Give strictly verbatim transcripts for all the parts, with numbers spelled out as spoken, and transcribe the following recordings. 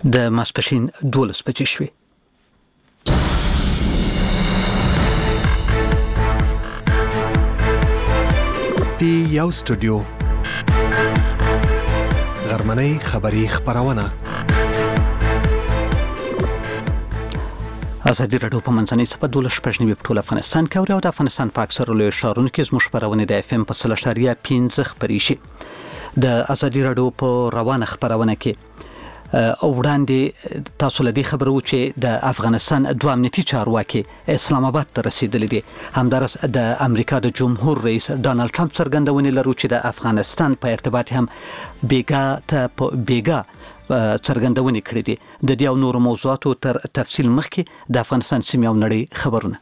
د ماسپښین دولس بجې شوې. پی یو سټوډیو غرمنۍ خبری خبرونه. ازادي راډیو په منځنۍ صفه دولس شپږ په ټول افغانستان کې او د افغانستان په اکثره لوی ښارونو کې زموږ خبرونه د اف ام په سل اشاریه پنځه خپرې شي. د ازادي راډیو په روانه خبرونه کې او وړاندې تاسو له دې خبرو چې د افغانستان دوه امنیتي چارواکي اسلام آباد ته رسیدلي دي. همدارس د امریکا د جمهور رئیس ډانلډ ټرمپ څرګندونې لرو چې د افغانستان په ارتباط هم بیګا ته بیګا څرګندونې کړې دي. د دې او نور موضوعاتو تر تفصیل مخکې د افغانستان سیمې او نړۍ خبرونه.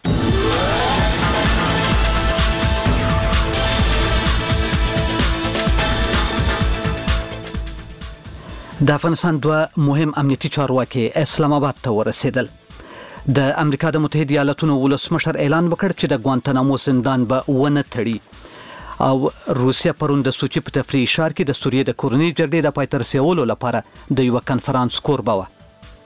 د افغانستان دوه مهم امنیتي چارواکي اسلام آباد ته ورسېدل. د امریکا د متحده ایالاتونو ولسمشر اعلان وکړ چې د ګوانتانامو زندان به ونه تړي او روسیا پرون د سوچي په تفریحي ښار کې د سوریې د کورنۍ جګړې د پای ته رسولو لپاره د یو کنفرانس کوربه وه.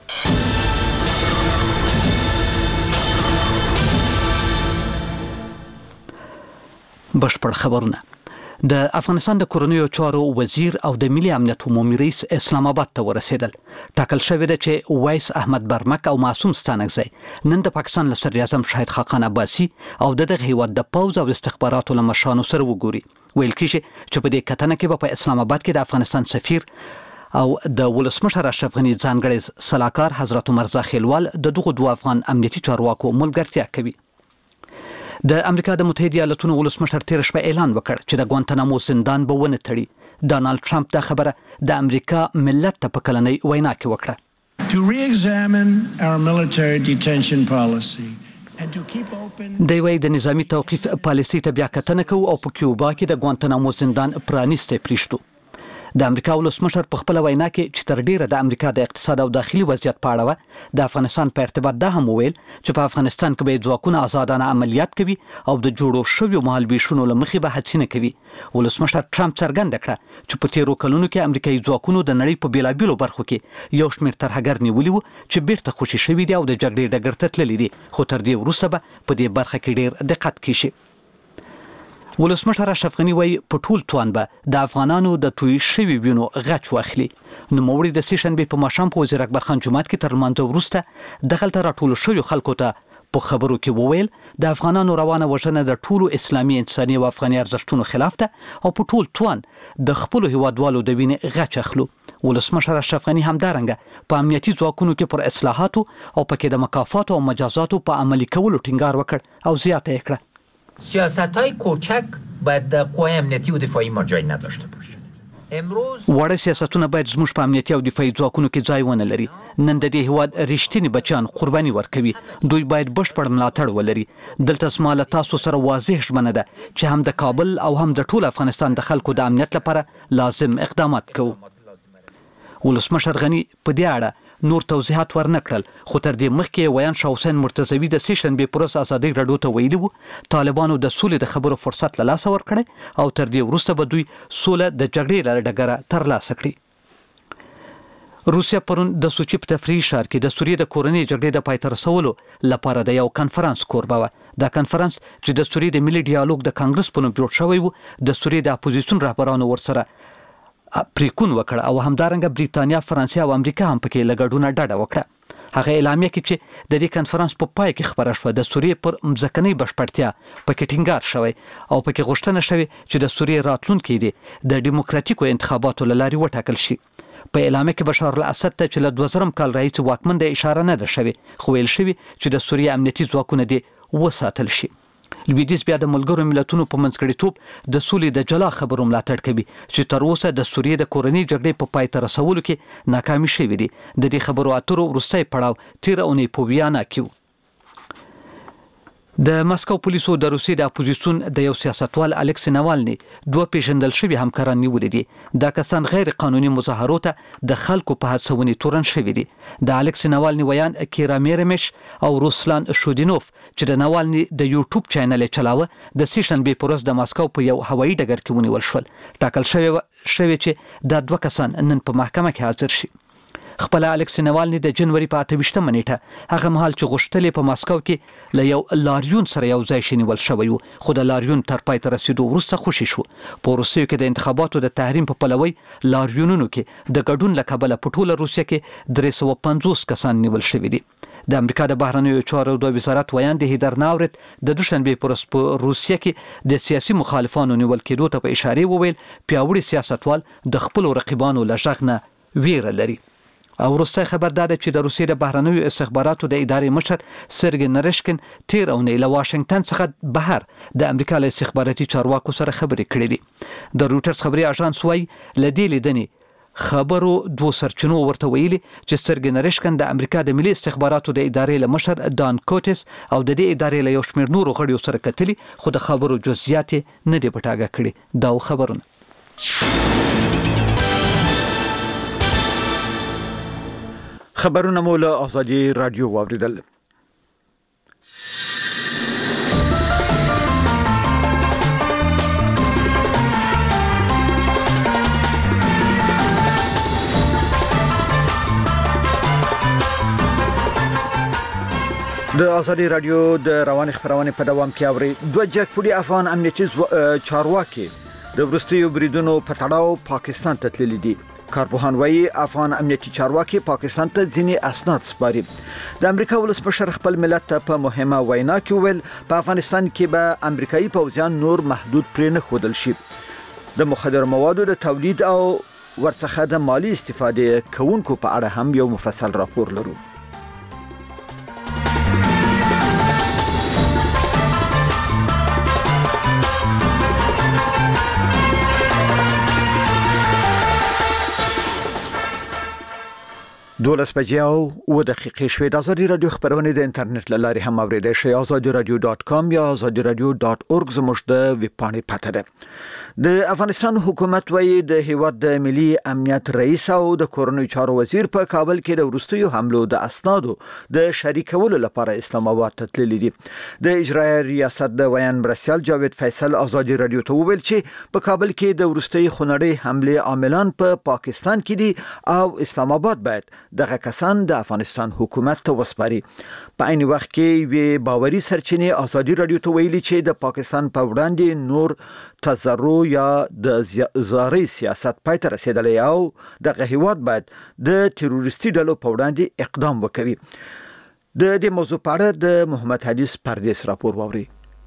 بشپړ خبرونه. د افغانستان د کورنیو چارو وزیر او د ملي امنیت عمومي رئیس اسلام آباد ته ورسېدل. ټاکل شوې ده چې وایس احمد برمک او معصوم ستانکزی نن د پاکستان له صدر اعظم شاهد خاقان عباسي او د دغه هیواد د پوځ او استخباراتو له مشرانو سره وګوري. ویل کېږي چې په دې کتنه کې به په اسلام آباد کې د افغانستان سفیر او د ولسمشر اشرف غني ځانګړی سلاکار حضرت عمر زاخیلوال د دغه دوه افغان امنیتي چارواکو ملګرتیا کوي. د امریکا د متحده ایالاتونو ولسمشر تیر شپه اعلان وکړ چې د ګوانتانامو زندان به ونه تړي. ډانلډ ټرمپ دا خبره د امریکا ملت ته په کلنۍ وینا کې وکړه. To re-examine our military detention policy and to keep open د وی د نظامی توقیف پالیسي ته بیا کتنه کوو او په کیوبا کې د ګوانتانامو زندان پرانیسته پریښتو. د امریکا ولسمشر په خپل وینا کې چې تر ډیره د امریکا د اقتصاد او داخلي وضعیت په اړه د افغانستان په ارتباط دا هم ویل چې په افغانستان کې به ځواکونه آزادانه عملیات کوي او د جوړو شویو مهالویشونو له مخې به هڅې نه کوي. ولسمشر ټرمپ څرګنده کړه چې په تیرو کلونو کې امریکایي ځواکونو د نړۍ په بیلابیلو برخو کې یو شمېر ترهګر نیولي وو چې بیرته خوشي شوي دي او د جګړې ډګر ته تللي دي، خو تر دې وروسته به په دې برخه کې ډیر دقت کیږي. ولسمشر اشرف غني وایي په ټول توان به د افغانانو د توی شوي وینو غچ واخلي. نوموړي د سیشنبې په ماښام په وزیر اکبر خان جومات کې تر لمانځه وروسته دغلته راټولو شویو خلکو ته په خبرو کې وویل د افغانانو روانه وژنه د ټولو اسلامي انساني او افغاني ارزښتونو خلاف ده او په ټول توان د خپلو هیوادوالو د وینې غچ اخلو. ولسمشر اشرف غني همدارنګه په امنیتي ځواکونو کې پر اصلاحاتو او پکې د مکافاتو او مجازاتو په عملي کولو ټینګار وکړ او زیاته یې کړه سیاست‌های کوچک باید در قوای امنیتی و دفاعی ما جای نداشته باشه. امروز وړه سیاستونه باید زموږ په امنیتي او دفاعي ځواکونو کې ځای ونه لري. نن د دې هیواد رښتینی بچیان قرباني ورکوي. دوی باید بشپړ ملاتړ ولري. دلته زما له تاسو سره واضح ژمنه ده چې هم د کابل او هم د ټول افغانستان د خلکو د امنیت لپاره لازم اقدامات کوو. ولسمشر غني په دې اړه نور توضیحات ورنکړل، خو تر دې مخکې ویان شاه حسین مرتضوي د سیشنبې پر ورځ ازادي راډیو ته ویلي وو طالبانو د سولې د خبرو فرصت له لاسه ورکړی او تر دې وروسته به دوی سوله د جګړې له ډګره ترلاسه کړي. روسیا پرون د سوچي په تفریحي ښار کې د سوریې د کورنۍ جګړې د پای ته رسولو لپاره د یو کنفرانس کوربه وه. دا کنفرانس چې د سوریې د ملي ډیالوګ د کانګرس په نوم جوړ شوی وو د سوریې د اپوزیسیون رهبرانو ورسره پریکون وکړه او همدارنګه بریتانیا، فرانسې او امریکا هم پکې له ګډونه ډډه وکړه. هغه اعلامیه کې چې د دې کنفرانس په پای کې خبره شوه د سوریې پر مځکنۍ بشپړتیا پکې ټینګار شوی او پکې غوښتنه شوې چې د سوریې راتلونکی دی د ډیموکراتیکو انتخاباتو له لارې وټاکل شي. په اعلامیه کې بشار الاسد ته چې له دوه زره کال راهیسې واکمن دی اشاره نه ده شوې، خو ویل شوي چې د سوریې امنیتي ځواکونه دې وساتل شي. لویدیځ بیا د ملګرو ملتونو په منځګړیتوب د سولې د جلا خبرو ملاتړ کوي چې تر اوسه د سوریې د کورنۍ جګړې په پای ته رسولو کې ناکامي شوې دي. د دې خبرو اترو وروستی پړاو تیره اونۍ په ویانا کې و. د مسکو پولیسو د روسیې د اپوزیسیون د یو سیاستوال الکسی ناوالني دوه پیژندل شوي همکاران نیولي دي. دا کسان غیر قانوني مظاهرو ته د خلکو په هڅونې تورن شوي دي. د الکسی ناوالني ویان کیرامیرمش او روسلان شودینوف چې د ناوالني د یوټیوب چینل چلاوه د سیشنبې په ورځ د مسکو په یو هوایي ډګر کې ونیول شول. ټاکل شوی شوی چې دا دوه کسان نن په محکمه کې حاضر شي. خپل الکس نوالني د جنوري په اته ویشتمه نیټه هغه مهال چې غوښتلې په ماسکو کې له یو لاریون سره یو ځای شنیول شوی و، خو د لاریون تر پای ته رسیدو وروسته خوشي شو. په روسیې کې د انتخاباتو د تحریم په پلوي لاریونونو کې د ګډون له کبله په ټوله روسیه کې درې سوه پنځوس کسان نیول شوي دي. د امریکا د بهرنیو چارو د وزارت ویاند هیدر ناورت د دوشنبه پر ورځ په روسیه کې د سیاسي مخالفانو نیول کېدو ته په اشاره وویل پیاوړي سیاستوال د خپل رقیبانو له ژغ نه ویره لري. او وروستی خبر دا ده چې د روسیې د بهرنیو استخباراتو د ادارې مشر سرګی نرشکن تیر اونۍ له واشنگټن څخه بهر د امریکا له استخباراتي چارواکو سره خبرې کړې دي. د روټرز خبري اژانس وايي له دې لیدنې خبرو دوه سرچینو ورته ویلي چې سرګی نرشکن د امریکا د ملي استخباراتو د ادارې له مشر دان کوټس او د دې ادارې له یو شمېر نورو غړیو سره کتلي، خو د خبرو جزئیات نه دي پټاګه کړي. دا خبرونه خبرونه مو له آزادي رادیو واوریدل. د آزادي رادیو د رواني خبرونه په دوام کې اوري. دوه جګپوړي افغان امنیتي چارواکي د وروستیو بریدونو په تړاو پاکستان ته تللي دي. کارپوهان وايي افغان امنیتي چارواکي پاکستان ته ځینې اسناد سپاري. د امریکا ولسمشر خپل ملت ته په مهمه وینا کې ویل په افغانستان کې به امریکایي پوځیان نور محدود پرې نه ښودل شي. د مخدر موادو د تولید او ورڅخه د مالی استفادې کوونکو په اړه هم یو مفصل راپور لرو. دولس بجې او اوه دقیقې شوې. د آزادي رادیو خبرونه د انټرنیټ له لارې هم اوریدای شئ. آزادي رادیو ډاټ کام یا آزادي رادیو ډاټ اورګ زموږ د ویب پاڼې پته ده. د افغانستان حکومت وايي د هیواد د ملي امنیت رئیس او د کورنۍ چارو وزیر په کابل کې د وروستیو حملو د اسنادو د شریکولو لپاره اسلام آباد ته تللي دي. د اجرایي ریاست د ویان مرستیال جاوید فیصل آزادي رادیو ته وویل چې په کابل کې د وروستي خونړۍ حمله عاملان په پا پاکستان کې دي او اسلام آباد باید دغه کسان د افغانستان حکومت ته وسپاري. په عین وخت کې وی باوري سرچینې آزادي رادیو ته ویلي چې د پاکستان په وړاندې نور تزرع یا د زاري سیاست پای ته رسیدلی او دغه هیواد باید د تروریستي ډلو په وړاندې اقدام وکړي. د دې موضوع په اړه د محمد حدیث پردیس راپور واوري.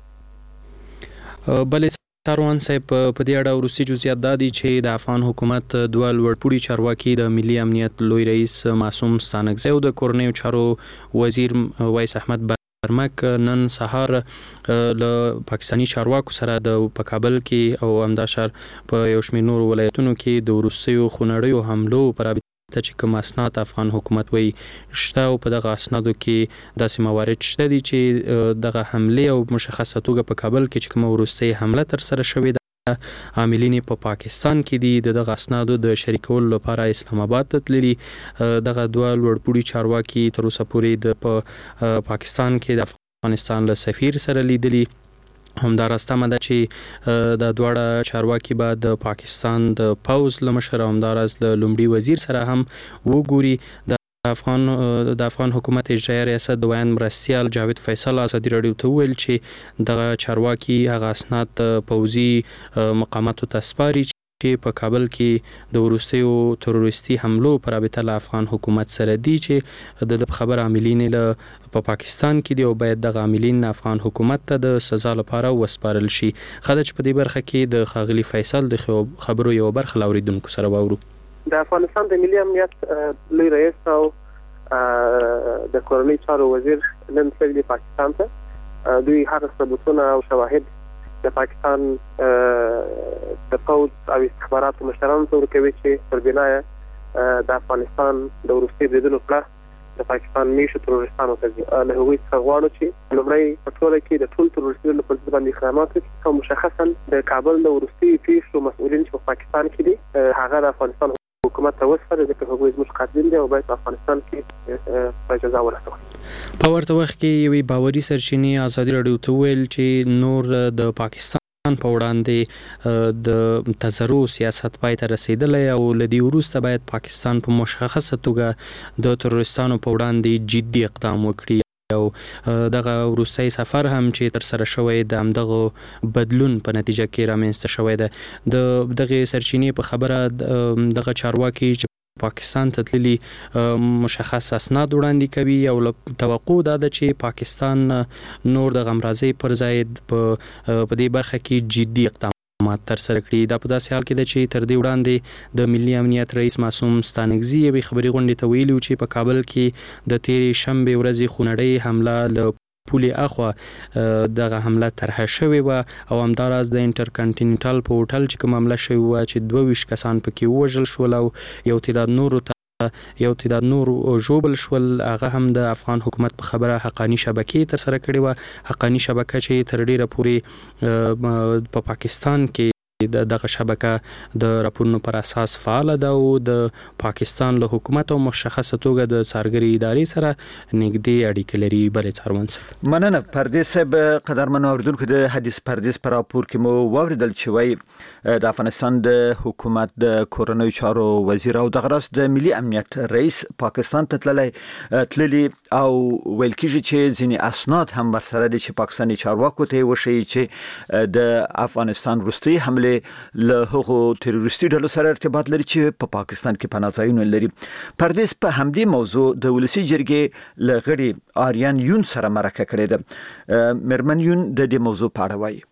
بلې تاروان صاحب په دې اړه وروستي جزئیات دا دي چې د افغان حکومت دوه لوړپوړي چارواکي د ملي امنیت لوی رئیس معصوم ستانکزی او د کورنیو چارو وزیر وایس احمد برمک نن سهار له پاکستانی چارواکو سره د په کابل کې او همداشر په یو شمېر نورو ولایتونو کې د وروستیو خونړیو حملو پر ته چې کوم اسناد افغان حکومت وایي شته او په دغه اسنادو کې داسې موارد شته دي چې دغه حمله او مشخصه توګه په کابل کې چې کوم وروستي حمله تر سره شوې ده عاملین په پاکستان کې دي. د دغه اسنادو د شریکولو لپاره اسلام آباد ته تللي. دغه دوه لوړپوړي چارواکي تر اوسه پورې د پاکستان کې د افغانستان له سفیر سره لیدلي. همدارسته ده چې د دواړه چارواکي به د پاکستان د پوز له مشر همدارس د لومړي وزیر سره هم وګوري. د افغان د افغان حکومت اجرایي ریاست د ویان مرستیال جاوید فیصل آزادي رادیو ته ویل چې دغه چارواکي هغه اسناد پوزي مقاماتو ته سپاري چې په کابل کې د وروستیو تروریستي حملو پر رابطه له افغان حکومت سره دي چې د خبر عاملین له په پاکستان کې دی او باید د عاملین افغان حکومت ته د سزا لپاره وسپارل شي. خدای چې په دې برخه کې د خاغلی فیصل د خبرو یو برخه لاوریدونکو سره واورو. د افغانستان د ملي امنیت لوی رئیس او د کورنۍ چارو وزیر نن تللي پاکستان ته. دوی هغه ثبوتونه او شواهد د پاکستان د پوز او استخباراتو مشرانو ته ورکوي چې پر بنا د افغانستان د وروستي بریدونو په د پاکستان میشو تروریستانو ته له هغوی څخه غواړو چې لومړی په ټوله کې د ټول تروریستانو په ضد باندې اقدامات وکړي او مشخصا د کابل د وروستي پیښو مسؤلین چې په پاکستان کې دي هغه د افغانستان حکومت ته وسپاري ځکه هغوی زموږ قاتلین دي او باید په افغانستان کې په جزا ورسوي. په ورته وخت کې یوې باوري سرچینې آزادي رادیو ته ویل چې نور د پاکستان په وړاندې د تزرو سیاست پای ته رسیدلی او لدی وروسته باید پاکستان په مشخصه توګه د تروریستانو په وړاندې جدي اقدام وکړي او دغه وروستی سفر هم چې تر سره شوی د همدغه بدلون په نتیجه کې رامنځته شوی ده. د دغه سرچینې په خبره دغه چارواکي چې پاکستان ته تللي مشخص اسناد وړاندې کوي او توقع دا ده چې پاکستان نور د غمرازۍ پر ځای په دې برخه کې جدي اقدامات تر سره کړي. دا په داسې حال کې ده چې تر دې وړاندې د ملي امنیت رئیس معصوم ستانکزي یوې خبري غونډې ته ویلي چې په کابل کې د تیرې شنبې ورځې خونړۍ حمله له پولې اخوا دغه حمله طرحه شوې وه او همداراز د انټرکنټیننټل په هوټل چې کوم حمله شوې وه چې دوه ویشت کسان پکې ووژل شول او یو تعداد نورو ته یو تعداد نور ژوبل شول. هغه هم د افغان حکومت په خبره حقانی شبکې تر سره کړې وه. حقانی شبکه چې تر ډیره پورې په پاکستان کې دغه شبکه د راپورونو پر اساس فعال ده او د پاکستان له حکومت او مشخصه توګه د څارګري ادارې سره نږدې اړیکې لري. بلې څارون صاحب مننه. پردیس صاحب قدرمن اوریدونکو د حدیث پردیس پر راپور کې مو واوریدل چې وایي د افغانستان د حکومت د کورنۍ چارو وزیر او دغه راس د ملي امنیت رئیس پاکستان ته تللی تللی او ویل کیږي چې ځینې اسناد هم ورسره دي چې پاکستاني چارواکو ته وشي چې د افغانستان وروستي حمله له هغو تروریستي ډلو سره ارتباط لري چې په پاکستان کې پناه ځایونه لري. پردیس په همدې موضوع د ولسی جرګې له غړي آریان یون سره مرکه کړې ده. مرمن یون د دې موضوع په اړه وایي.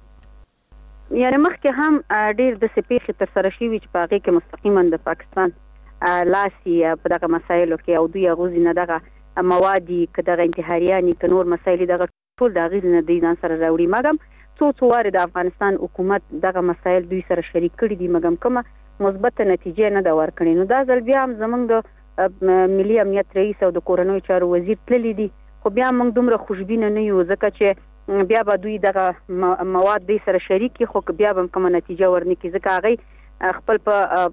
یاره مخکې هم ډیر د سپیخ تر سره شي چې په هغه کې مستقیما د پاکستان لاسي په دغه مسایلو کې او دوی غوځي نه دغه موادي کدغه انتحاریانی ک نور مسایل دغه ټول د غیر نه دي ځان سره راوړي. مګم څو څو واره د افغانستان حکومت دغه مسایل دوی سره شریک کړي دي مګم کومه مثبت نتیجه نه دا ورکړي. نو دا ځل بیا هم زمونږ د ملي امنیت رئیس او د کورنۍ چارو وزیر تللی دي خو بیا موږ دومره خوشبینه نه یو ځکه چې بیا به دوی دغه مواد دوی سره شریک کړي خو بیا به کومه نتیجه ورنکړي ځکه هغه خپل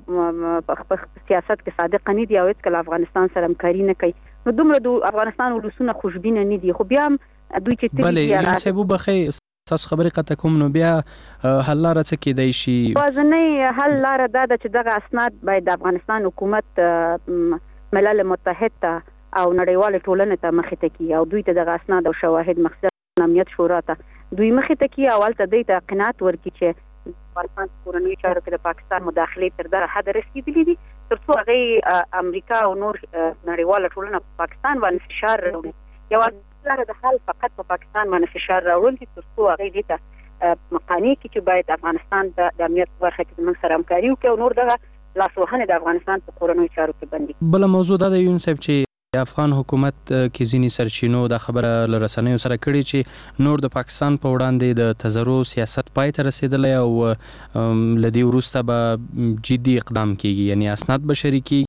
په خپل سیاست کې صادق نه دي او هیڅ کله افغانستان سره همکاري نه کوي. نو دومره د افغانستان ولسونه خوشبینه نه دي خو بیا هم دوی چې تللی دي بلې صاحب بخې تاسو خبرې قطع کوم نو بیا حل لاره څه کېدای شي؟ وازنۍ حل لاره دا ده چې دغه اسناد باید د افغانستان حکومت ملل متحد ته او نړیوال ټولنې ته مخې ته کړي او دوی ته دغه اسناد او شواهد مخصوص امنیت شورا ته دوی مخې ته کړي او هلته دوی ته قناعت ورکړي چې افغانستان کورنۍ چارو کې د پاکستان مداخلې تر دغه حد رسېدلي دي تر څو هغې امریکا او نور نړیواله ټولنه په پاکستان باندې فشار راوړي. یوازې لاره د حل فقط په پاکستان باندې فشار راوړل دي تر څو هغې دې ته مقانع کړي چې باید افغانستان د امنیت په برخه کې زموږ سره همکاري وکړي او نور دغه لاسوهنې د افغانستان په کورنیو چارو کې بندي. بله موضوع دا ده یون صاحب چې افغان حکومت کې ځینې سرچینو دا خبره له رسنیو سره کړې چې نور د پاکستان په وړاندې د تزرو سیاست پای ته رسېدلی او له دې وروسته به جدي اقدام کیږي یعنی اسناد به شریکېږي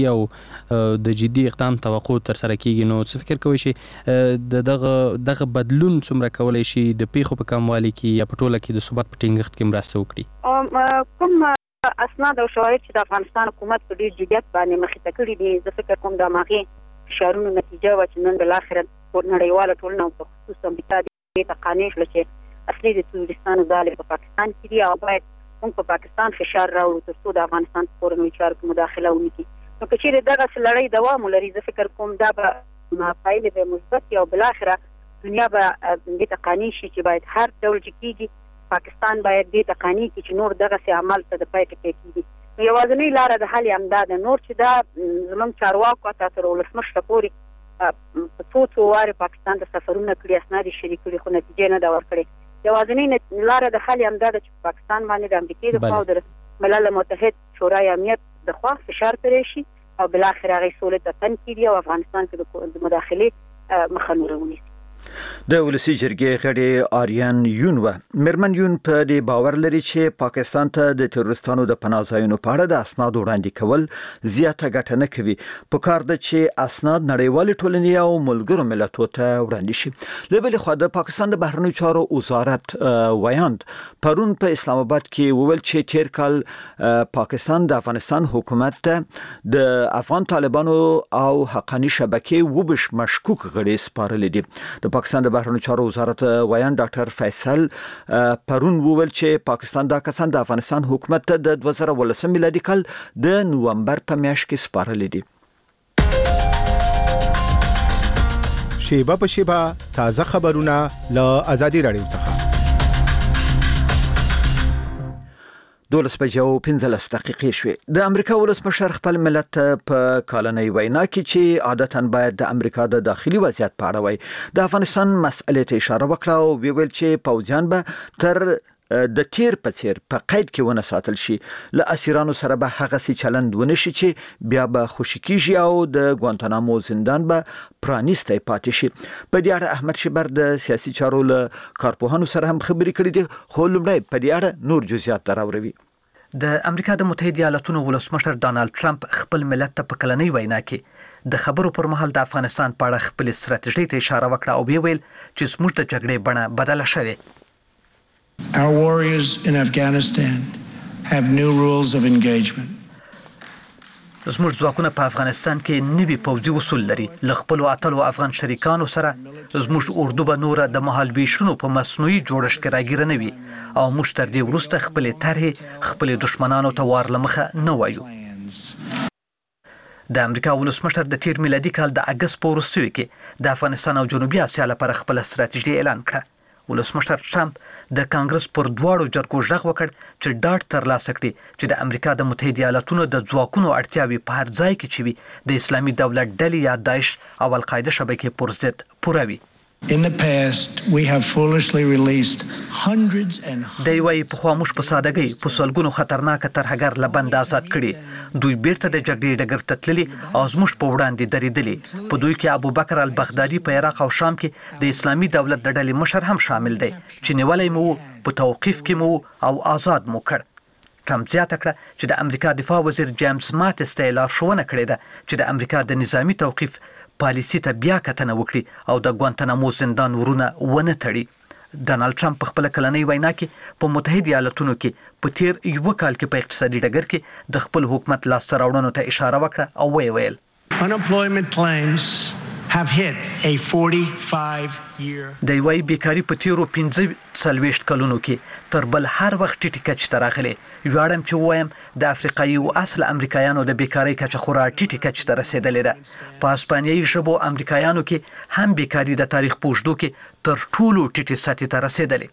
او د جدي اقدام توقع تر سره کیږي. نو څه فکر کوئ چې د دغه دغه بدلون څومره کولی شي د پیښو په کموالي کې یا په ټوله کې د ثبات په ټینګښت کې مرسته وکړي؟ کوم اسناد او شواهد چې د افغانستان حکومت په ډېر جدیت باندې مخې ته کړي دي زه فکر کوم د هماغې فشارونو نتیجه وه چې نن بالاخره نړیواله ټولنه او په خصوص امریکا دې ته قانع شوه چې اصلي د تروریستانو ډلې په پاکستان کې دي او باید موږ په پاکستان فشار راوړو تر څو د افغانستان په کورنیو چارو کې مداخله ونه کړي. نو که چیرې دغسې لړۍ دوام ولري زه فکر کوم دا به پایلې به مثبت وي او بالاخره دنیا به دې ته قانع شي چې باید هر ډول چې کېږي پاکستان باید دې ته قانع کړي چې نور دغسې عمل ته د پای ټکی کېږي. نو یوازینۍ لاره د حل یې همدا ده. نور چې دا زموږ چارواکو حتی تر ولسمشره پورې په څو څو وارې پاکستان ته سفرونه کړي اسناد یې شریک کړي خو نتیجه نه ده ورکړې. یوازینۍ لاره د حل یې همدا ده چې پاکستان باندې د امریکې د خوا او د ملل متحد شورای امنیت د خوا فشار پرې شي او بالاخره هغې سولې ته تن کړي او افغانستان کې د مداخلې مخه نوره ونیسي. د ولسی جرګې غړي آریان یون و مرمن یون په دې باور لري چې پاکستان ته د تروریستانو د پناه ځایونو په اړه د اسناد وړاندې کول زیاته ګټه نه کوي. په کار ده چې اسناد نړیوالې ټولنې او ملګرو ملتونو ته وړاندې شي. له بلې خوا د پاکستان د بهرنیو چارو وزارت ویاند پرون په اسلام آباد کې وویل چې تیر کال پاکستان د افغانستان حکومت ته د افغان طالبانو او حقانی شبکې وبش مشکوک غړي سپارل دي. د پاکستان د بهرنیو چارو وزارت ویان ډاکټر فیصل پرون وویل چې پاکستان دا کسان د افغانستان حکومت ته د دوه زره ولسم میلادي کال د نومبر په میاشت کې سپارلي دي. شیبه په شیبه تازه خبرونه له آزادي رادیو څخه. دولس بجې او پنځلس دقیقې شوې. د امریکا ولسمشر خپل ملت په کالنۍ وینا کې چې عادتاً باید د امریکا د داخلي وضعیت په اړه وي د افغانستان مسئلې ته اشاره وکړه او ویل چې پوځیان به تر د تیر په څیر په قید کې ونه ساتل شي. له اسیرانو سره به هغه سي چلند ونه شي چې بیا به خوشی کیږي او د ګوانتانامو زندان به پرانیسته پاتې شي. په دې اړه احمد شبر د سیاسي چارو له کارپوهانو سره هم خبرې کړې دي، خو لومړی په دې اړه نور جزئیات دراوروي. د امریکا د متحده ایالاتونو ولسمشر ډانلډ ټرمپ خپل ملت ته په کلنۍ وینا کې د خبرو پر مهال د افغانستان په اړه خپل ستراتیژي ته اشاره وکړه او ویل چې زموږ د جګړې بڼه بدله شوې. Our warriors in Afghanistan have new rules of engagement. زموږ ځواکونه په افغانستان کې نوي پوځي اصول لري. له خپلو اتلو افغان شریکانو سره زموږ اردو به نوره د مهالویشونو په مصنوعي جوړښت کې راګیره نه وي او موږ تر دې وروسته خپلې طرحې خپلې دښمنانو ته وار له مخه نه وایو. د امریکا ولسمشر د تیر میلادي کال د اګست په وروستیو کې د افغانستان او جنوبي اسیا لپاره خپل ستراتیژي اعلان کړه. ولسمشر ټرمپ د کانګرس پر دواړو جرګو ژغ وکړ چې ډاډ ترلاسه کړي چې د امریکا د متحده ایالاتونو د ځواکونو اړتیاوې په هر ځای کې چې وي د اسلامي دولت ډلې یا داعش او القاعده شبکې پر ضد پوره وي. In the past, we have foolishly released hundreds and د یوې په خاموش په سادهګۍ په سلګونو خطرناک ترهګر لبند آزاد کړي. دوی بیرته د جګړې ډګر ته تللي او زموږ په وړاندې درېدلي. په دوی کې ابوبکر البغدادي په عراق او شام کې د اسلامي دولت د ډلې مشر هم شامل دی چې نیولای مو په توقیف کې مو او آزاد مو کړ. ټرمپ زیاته کړه چې د امریکا دفاع وزیر جیمز ماتس ته لارښوونه کړې ده چې د امریکا د نظامی توقیف پالیسي ته بیا کتنه وکړي او د ګوانتانامو زندان ورونه ونه تړي. ډانلډ ټرمپ په خپل کلنۍ وینا کې په متحده ایالاتونو کې په تیر یو کال کې په اقتصادي ډګر کې د خپل حکومت لاسته راوړنو ته اشاره وکړه او ویې ویل unemployment claims have hit a forty-five year د یوې بیکاری په تیرو پنځه څلوېښت کلونو کې تر بل هر وخت ټیټه کچه ته راغلې. ویاړم چې وایم د افریقایي او اصل امریکایانو د بیکاری کچه خورا ټیټه کچه ته رسیدلې ده. په اسپانیایي ژبو امریکایانو کې هم بیکاری د تاریخ په اوږدو کې تر ټولو ټیټه سطح ته رسیدلې.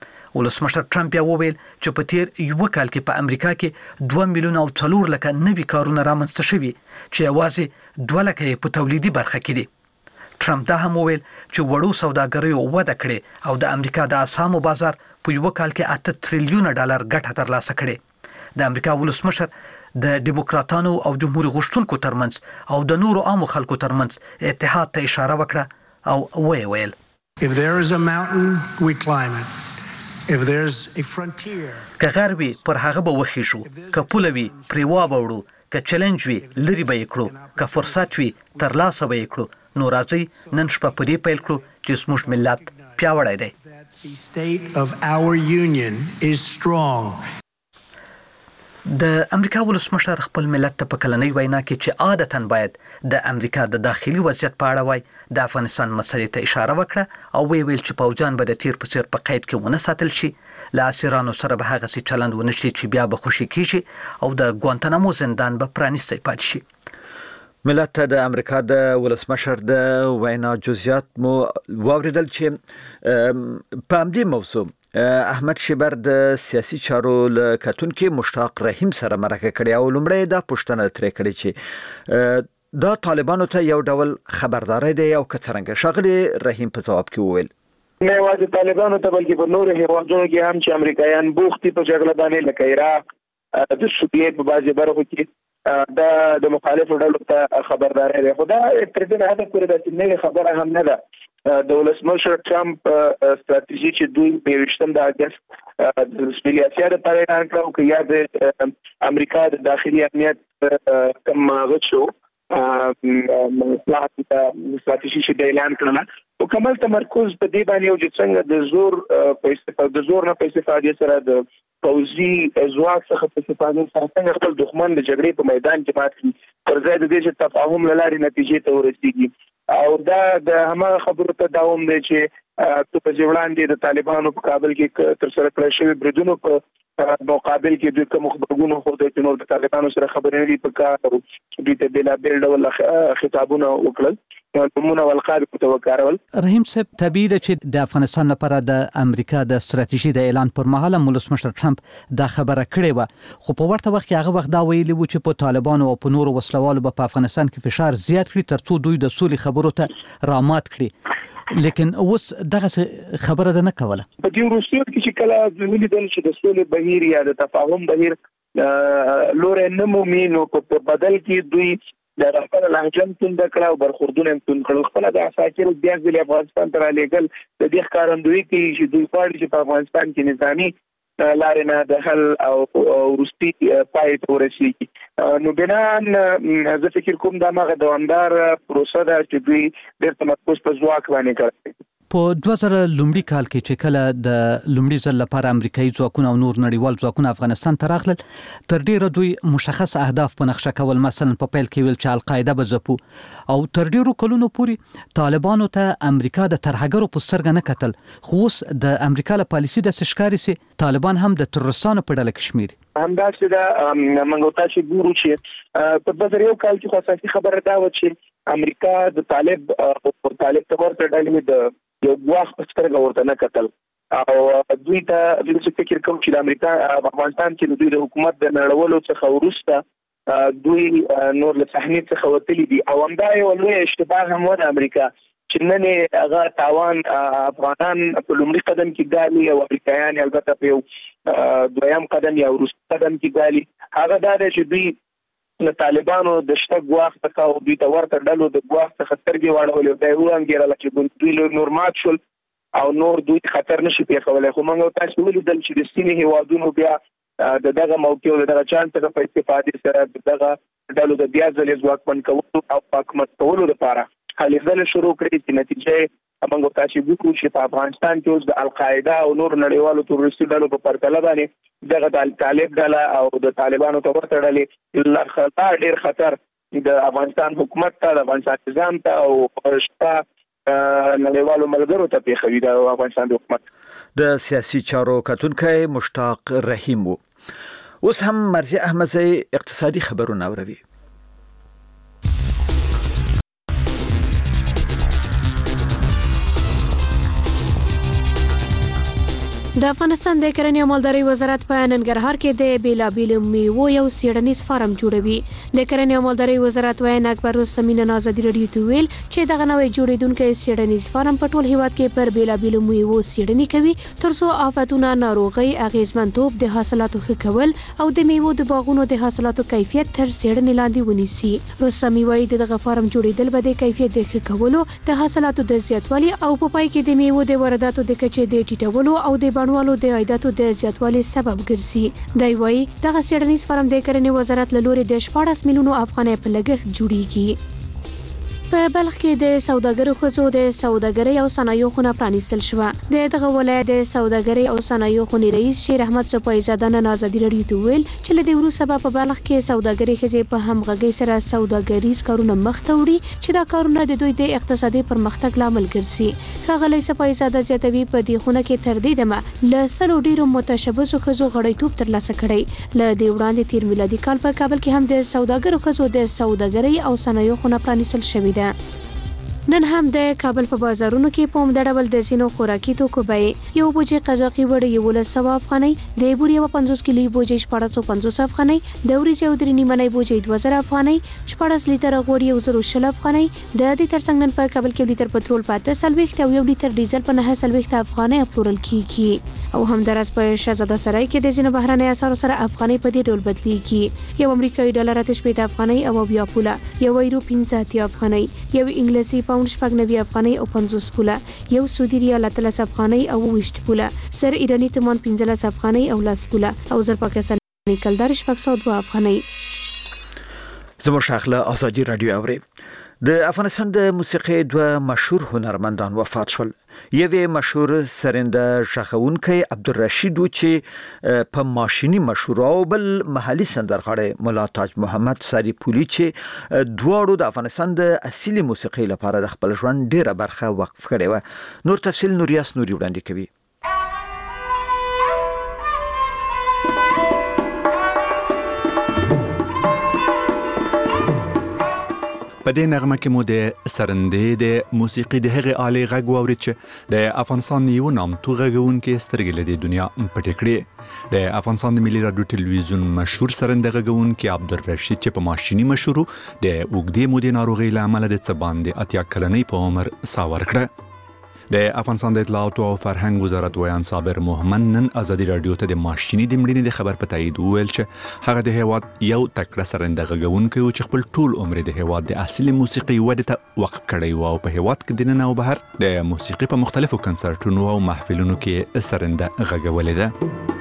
ولسمشر ټرمپ بیا وویل چې په تیر یو کال کې په امریکا کې دوه میلیونه او څلور لکه نوي کارونه رامنځته شوي چې یوازې دوه لکه په تولیدي برخه کې دي. ټرمپ دا هم وویل چې وړو سوداګریو وده کړې او د امریکا د اسامو بازار په یو کال کې اته تریلیونه ډالر ګټه ترلاسه کړې. د امریکا ولسمشر د ډیموکراتانو او جمهوریت غوښتونکو ترمنځ او د نورو عامو خلکو ترمنځ اتحاد ته اشاره وکړه او ویې ویل If there is a mountain, we climb it. If there's a frontier, که غربي پر هغه به وخیږو، که پوله وي پرې وابوړو، که چلنج وي لري به یې کړو، که فرصت وي ترلاسه به یې کړو. نو راځئ نن شپه په دې پیل کړو چې زموږ ملت پیاوړی دی. the state of our union is strong. د امریکا ولسمشر خپل ملت ته په کلنۍ وینا کې چې عادتاً باید د امریکا د داخلي وضعیت په اړه وای د افغانستان مسلې ته اشاره وکړه او وی ویل چې پوځیان به د تیر په څیر په قید کې ونه ساتل شي. له اسیرانو سره به هغه څه چلند ونه شي چې بیا به خوشي کیږي او د ګوانتانامو زندان به پرانیستی پاتې شي. ملت ته د امریکا د ولسمشر د وینا جزئیات مو واوریدل چې په همدې موضوع احمد شبر د سیاسي چارو له کتونکو مشتاق رحیم سره مرکه کړې او لومړی دا پوښتنه ترې کړې چې دا طالبانو ته یو ډول خبرداري دی او کڅرنګ شغلي رحیم په جواب کې وویل نه واځي طالبانو ته بلکې په نور هیوادونو کې هم چې امریکایان بوختي په جګړه باندې لکه عراق د سوریې په بازي برخو کې دا د مخالفو ډلو ته خبرداري دی. خو دا تر دې حد پورې د نه خبره هم نه ده. د ولسمشر ټرمپ ستراتیژي چې دوی په ویشتم د اگست د سپیلیاسیا د پاره اعلان کړو چې یا د امریکا د داخلي امنیت کم غچو مصلحت ستراتیژي چې اعلان کړل او کمل تمرکز په دې باندې او چې څنګه د زور په استفاده د زور نه په استفاده سره د پوځي ځواک څخه په استفاده سره څنګه خپل دښمن د جګړې په میدان کې مات کړي پر ځای د دې چې تفاهم لاري نتیجې ته ورسیږي. او دا د همغه خبرو ته دوام دی چې ته په ځوړاندې د طالبانو په کابل کې تر سره کړی شوی بریدونو په مقابل کې دوی کوم خبرونه خو د نور د طالبانو سره خبرې لري په کار او دوی ته بلا بل ډول خطابونه وکړل نمونه والقار په وکارول. رحیم صاحب طبیعي ده چې د افغانستان لپاره د امریکا د ستراتیژي د اعلان پر مهال ولس مشر ټرمپ دا خبره کړې و خو په ورته وخت کې هغه وخت دا ویلي و چې په طالبانو او په نورو وسلوالو په افغانستان کې فشار زیات کړي ترڅو دوی د سولې خبرو ته رامات کړي لیکن اوس دغه خبره ده نه کوله. په دې وروستیو کې چې کله زموږ د چې د سولې بهیر یا د تفاهم بهیر لور نه مومي نو په بدل کې دوی د خپل لهجه تون د کړه او برخوردونه تون کړل خپل د اساکر بیا د افغانستان تر لګل د دې ښکارندوی کې چې دوی پاره چې په افغانستان کې نظامی لارې نه د حل او روسي پای ته ورسیږي. نو بنان زه فکر کوم دا مغه دوامدار پروسه ده چې دوی ډېر تمرکز په ځواک باندې کوي. په دوه زره لومړي کال کې چې کله د لومړي ځل لپاره امریکایي ځواکونه او نور نړیوال ځواکونه افغانستان ته راغلل تر ډیره دوی مشخص اهداف په نقشه کول مثلا په پیل کې ویل چې القاعده به ځپو او تر ډیرو کلونو پورې طالبانو ته امریکا د ترهګرو په سترګه نه کتل خو اوس د امریکا له پالیسي د سشکاري سي طالبان هم د تروریستانو په ډله کې شمیر همدا چې دا منګو تاسو ګورو چې په دوه زره یو کال کې خاصه خبره دا و چې امریکا د طالب او طالب تبر ته ډلې د یو واخ په سترګه ورته نه کتل او دوی ته د فکر کوم چې د امریکا افغانستان کې دوی د حکومت د نړولو څخه ورسته دوی نور له صحنې څخه وتلي دي او همدا یو لوی اشتباه هم و د امریکا چې نن هغه تاوان افغانان په لومړي قدم کې ګالي او امریکایان البته په یو دویم قدم یا وروسته قدم کې ګالي هغه دا چې دوی د طالبانو د شته غواخ څخه او دوی ته ورته ډلو د غواخ څخه سترګې واړولې دا یو انګیرل چې دوی نور مات شول او نور دوی خطر نشي پیښولای خو موږ تاسو ولیدل چې د سینې هوادونو بیا د دغه موقع او دغه چانس څخه په استفادې سره دغه ډلو د بیا ځلې ځواکمن کولو او حکومت کولو لپاره هلې ځل شروع کړې چې نتیجه موږ تاسو وګورو چې په افغانستان کې اوس د القاعده او نور نړیوالو تروریستي ډلو په پرتله باندې دغه د طالب ډله او د طالبانو ته ورته ډلې لا خطر ډېر خطر د افغانستان حکومت ته د افغانستان نظام ته او پرشته نړیوالو ملګرو ته پیښوي د افغانستان حکومت. د سیاسي چارو کتونکي مشتاق رحیم وو. اوس هم مرزي احمدزی اقتصادي خبرونه اوروي. د افغانستان د کرنې او مالدارۍ وزارت په ننګرهار کې د بیلابیل میوو یو سیړنیز فارم جوړوي. د کرنې او مالدارۍ وزارت وایي اکبر رستمی نن ازادي رادیو ته ویل چې دغه نوې جوړیدونکو سیړنیز فارم په ټول هیواد کې پر بیلابیل میوو سیړنی کوي ترڅو آفتونه ناروغي اغیزمنتوب د حاصلاتو ښه کول او د میوو د باغونو د حاصلاتو کیفیت تر سیړنې لاندې ونیسي. رستمی وایي دغه فارم جوړیدل به د کیفیت د ښه کولو د حاصلاتو د زیاتوالي او په پای کې د میوو د وارداتو د کچې د ټیټولو او د بڼوالو د عایداتو د زیاتوالي سبب ګرځي. دی وايي دغه سیړنیز فارم د کرنې وزارت له لوري د شپاړس میلیونو افغانۍ په لګښت جوړیږي. په بلخ کې د سوداګرو خزو د سوداګرۍ او صنایعو خونه پرانیستل شو. د دغه ولایت د سوداګرۍ او صنایعو خونې رئیس شیر احمد صفای زاده نن ازادي رادیو ته ویل چې له دې وروسته په بلخ کې سوداګرۍ خزې په همغږۍ سره سوداګریز کارونه مخ ته وړي چې دا کارونه د دوی د اقتصادي پرمختګ لامل ګرځي. ښاغلی صفای زاده زیاتوي په دې خونه کې تر دې دمه له سلو ډیرو متشبثو خزو غړیتوب ترلاسه کړی. له دې وړاندې تیر میلادي کال په کابل کې هم د سوداګرو خزو د سوداګرۍ او صنایعو خونه پرانیستل شوې ده. نن هم د کابل په بازارونو کې په عمده ډول د ځینو خوراکي توکو بیې یو بوجي قزاقي وړ یولس سوه افغانۍ، د بوري یوه پنځوس کیلوي بوجي شپاړس سوه پنځوس افغانۍ، د وریځې او درې نیمنۍ بوجي دوه زره افغانۍ، شپاړس لیتره غوړ یو زر شل افغانۍ. د دې ترڅنګ نن په کابل کې لیتر پټرول په اته څلوېښت او یو لیتر ډیزل په نهه څلوېښت افغانۍ پلورل کیږي. او همداراز په شهزاده سرای کې د ځینو بهرنۍ اسعارو سره افغانۍ په دې ډول بدلیږي. یو امریکایي ډالر اته شپېته افغانۍ او بیا پوله، یو یورو پنځه اتیا افغانۍ، یو انګلیسي پاوند شپږ نوي افغانۍ او پنځوس پوله، یو سعودي ریال اتلس افغانۍ او ویشت پوله، زر ایراني تومان پنځلس افغانۍ او لس پوله او زر پاکستاني کلدار شپږ سوه دوه افغانۍ. زموږ شاخله ازادي رادیو اوري. د افغانستان د موسیقي دوه مشهور هنرمندان وفات شول. یوه مشهور سرنده شخونکي عبدالرشید و چې په ماشيني مشهور او بل محلي سندرغاړي مولا تاج محمد ساری پولی چې دواړو د افغانستان د اصلي موسیقي لپاره د خپل ژوند ډیره برخه وقف کړې و. نور تفصیل نوریاس نوري وړاندې کوي. په دې نغمه کې مو د سرندې د موسیقي د هغې آلې غږ واورید چې د افغانستان یو نامتو غږونکي سترګې له دې دنیا پټې کړې. د افغانستان د ملي راډیو ټلویزیون مشهور سرنده غږونکي عبدالرشید چې په ماشیني مشهور د اوږدې مودې ناروغۍ له امله د څه باندې اتیا کلنۍ په عمر ساه ورکړه. د افغانستان د اطلاعاتو او فرهنګ وزارت ویان صابر محمد نن ازادي رادیو ته د ماشيني د مړینې د خبر په تایید وویل چې هغه د هیواد یو تکړه سرنده غږونکی و چې خپل ټول عمر د هیواد د اصلي موسیقي وده ته وقف کړی و او په هیواد کې د نن او بهر د موسیقي په مختلفو کنسرتونو او محفلونو کې سرنده غږولې ده.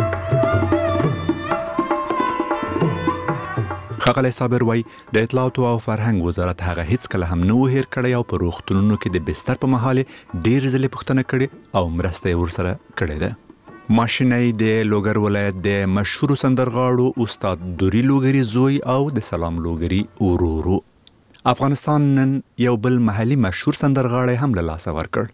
ښاغلی صابر وایي د اطلاعاتو او فرهنګ وزارت هغه هیڅ کله هم نه و هیر کړی او په روغتونونو کې د بستر په مهال ډېر ځلې پوښتنه کړې او مرسته یې ورسره کړې ده. ماشینی د لوګر ولایت د مشهور سندرغاړو استاد دوری لوګری زوی او د سلام لوګری ورورو. افغانستان نن یو بل محلي مشهور سندرغاړی هم له لاسه ورکړ.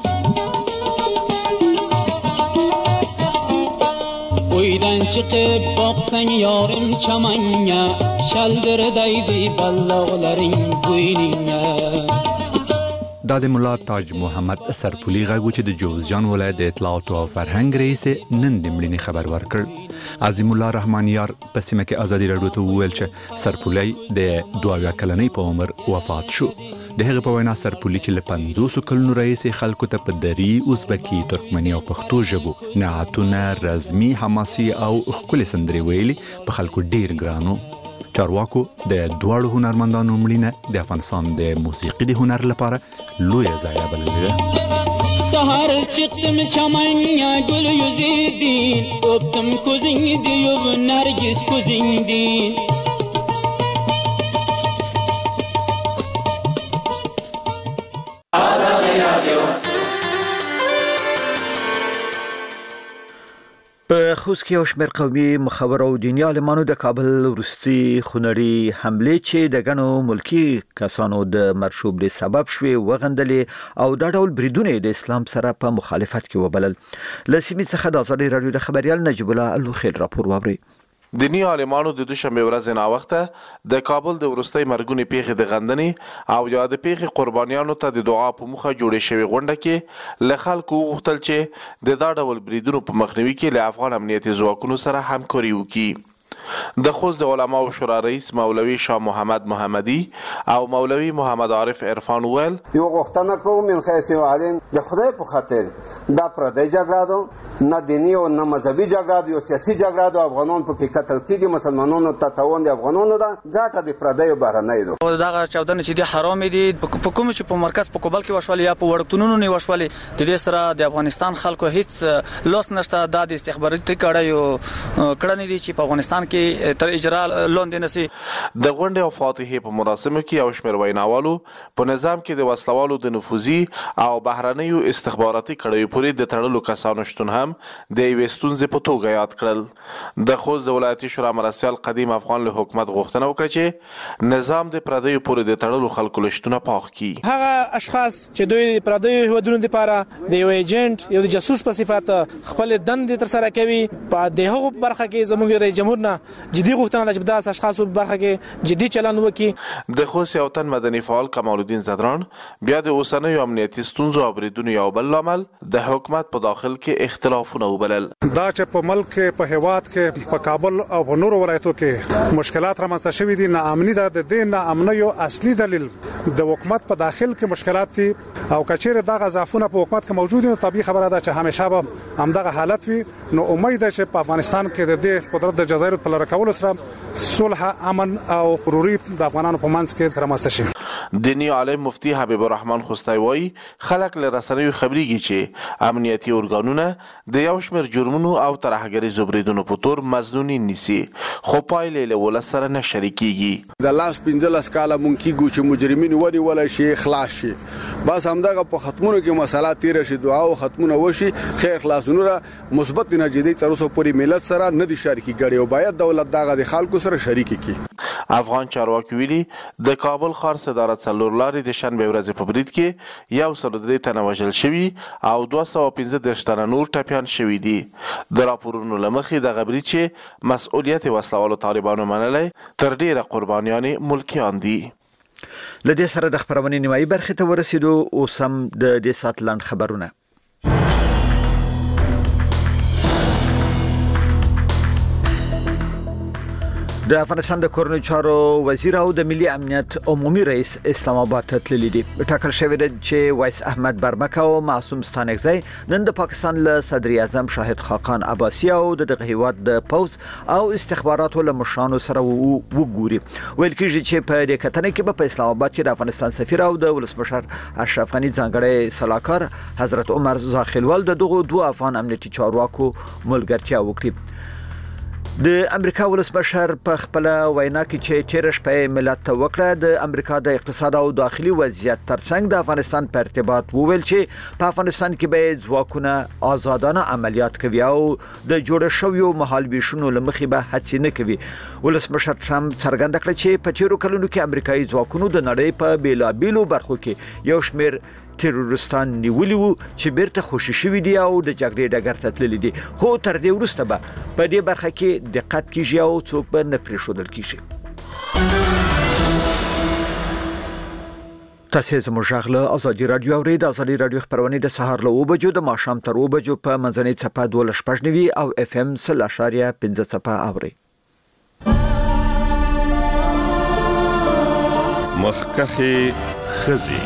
ویدن چقب باقسن یارم چمنیا شلدر دایدی بلاغلرین بوینیا. دا د مولا تاج محمد سرپولی غږ چې د جوزجان ولایت د اطلاعاتو او فرهنګ رئیس نن د مړینې خبر ورکړ. عظیم الله رحمانیار په سیمه کې ازادي راډیو ته وویل چې سرپولی د دوه اویا کلنۍ په عمر وفات شو. د هغه په وینا سرپولی چې له پنځوسو کلونو راهیسې خلکو ته په دري، ازبکي، ترکمني او پښتو ژبو نعتونه، رزمي، حماسي او ښکلې سندرې ویلي په خلکو ډیر ګرانو. چارواکو د دواړو هنرمندانو مړینه د افغانستان د موسیقي د هنر لپاره لویه ضایعه بللې ده. سهار çıktım çamanya gül yüzüydin öptüm kuzindi yub nergis kuzindin. Azadi Radio. په خوست کې یو شمېر قومي مخور او دیني عالمانو د کابل وروستي خونړي حملې چې د ګڼو ملکی کسانو د مرشوبري سبب شوې وغندلې او دا ډول بریدونه د اسلام سره په مخالفت کې وبلل. له سیمې څخه د ازادي رادیو د خبريال نجیب الله الوخیل راپور واوري. دینی عالمانو د دوشنبه ورځ نه وخته د کابل د ورستۍ مرګونی پیښې د غندنې او یا د پیښې قربانیانو ته د دعا په مخه جوړې شوی غونډه کې له خلکو غوښتل چې د دا ډول بریدونو په مخنیوي کې له افغان امنیتي ځواکونو سره همکاري وکړي. د خوست د علماء شورا رئیس مولوی شاه محمد محمدي او مولوی محمد عارف عرفان ویل یو غوښتنه کوم من خیس عالم د خدای په خاطر دا پردی جګړه ده نه دینی او نه مذهبي جګړه ده یو سیاسي جګړه ده. افغانان په کې قتل کیږي مسلمانانو ته تاوان د افغانانو ده ګټه د پردی بهرنۍ ده. او دغه چاودنه چې د حرام دي په کوم چې په مرکز په کوبل کې وشول یا په وړکتونونو نه وشول د دې سره د افغانستان خلکو هیڅ لوس نشته. د استخباراتي کړه یو کړنې دي چې په افغانستان کې تر اجرا لاندې نسی. د غونډې او فاتحې په مراسمو کې او شمېر ویناوالو په نظام کې د وسلوالو د نفوذي او بهرنیو استخباراتي کړیو پورې د تړلو کسانو شتون هم د یوې ستونزې په توګه یاد کړل. د خوست د ولایتي شورا مرستیال قدیم افغان له حکومت غوښتنه وکړه چې نظام د پردیو پورې د تړلو خلکو له شتونه پاک کړي. هغه اشخاص چې دوی پردیو هیوادونو لپاره د یو ایجنټ یو جاسوس په صفت خپل دندې تر سره کوي په دغه برخه کې زموږ رئیس جمهور نه جدي غوښتنه ده چې د اشخاصو برخه کې جدي چلند وکړي. د خوست یو تن مدني فعال کمال الدین زدران بیا د اوسنیو امنیتي ستونزو او بریدونو یو بل لامل د حکومت په داخل کې اختلافونه وبلل. دا چې په ملک کې په هیواد کې په کابل او په نورو ولایتو کې مشکلات رامنځته شوي دي ناامني ده. د دې ناامنۍ یو اصلي دلیل د حکومت په داخل کې مشکلات دي او کچېره دغه ضعفونه په حکومت کې موجود دي. طبيعي خبره ده چې همیشه به همدغه حالت وي. نو امید ده چې په افغانستان کې د دې قدرت د جزایر په لاره کولو سره صلح، امن او وروري د افغانانو په منځ کې رامنځته شي. دینی عالم مفتی حبیب الرحمن خوستی وایي خلک له رسنیو خبريږي چې امنیتي ارګانونه د یو شمېر جرمونو او ترهګریزو بریدونو په تور مظنوني نیسي خو پایلې له ولس سره نه شریکېږي. د لاس پنځلس کاله مونږ کېږو چې مجرمین ونیول شي خلاص شي بس همدغه په ختمونو کې مسله تیره شي دعا او ختمونه وشي خیر خلاصونه مثبت نتیجې تر اوسه پورې ملت سره نه دي شریک کړي او باید دولت دغه د خلکو سره شریک کړي. افغان چارواکي ویلي د کابل ښار صدارت څلور لارې د شنبې ورځې په برید کې یو سل درې تنه وژل شوي او دوه سوه پنځه دېرش تنه نور ټپیان شوي دي. د راپورونو له مخې دغه برید چې مسؤلیت وسلوالو طالبانو منلی تر ډیره قربانیانې ملکیان دي. لدې سره د خبرونې نیمایي برخې ته ورسېدو. اوس هم د دې ساعت لاند خبرونه. د افغانستان د کورنیو چارو وزیر او د ملي امنیت عمومي رئیس اسلام آباد ته تللی دي. ټاکل شوی دی چې وایس احمد برمک او معصوم ستانکزی نن د پاکستان له صدر اعظم شاهد خاقان عباسی او د هیواد د پوز او استخباراتو له مشرانو سره وګوري. ویل کېږي چې په دې کتنه کې په اسلام آباد کې د افغانستان سفیر او د ولسمشر اشرف غنی ځانګړی سلاکار حضرت عمر زاخیلوال د دغو دوه افغان امنیتي چارواکو ملګرتیا وکړي. د امریکا ولسمشر په خپل وینا کې چې چیرش په ملت ته وکړه د امریکا د اقتصاد او داخلي وضعیت ترڅنګ د افغانستان په ارتباط وویل چې په افغانستان کې به ځواکونه آزادانه عملیات کوي او د جوړ شویو مهالویشونو لمخې به هڅې نه کوي. ولسمشر ټرمپ څرګنده کړه چې په تیرو کلونو کې امریکایي ځواکونو د نړۍ په بیلابیلو برخو کې یو شمېر تیرورستان نیولي وو چې بیرته خوشي شوي دي او د جګړې ډګر ته تللي دي خو تر دې وروسته به په دې برخه کې دقت کیږي او څوک به نه پرېښودل کیږي. تاسو زموږ غږ له ازادي رادیو اورئ. د ازادي رادیو خبرونه د سهار له اوه بجو د ماښام تر اوه بجو په منځنۍ څپه دوه شپږ نوي او اف ام سل اشاریه پنځه څپه اورئ. مخکخي خزي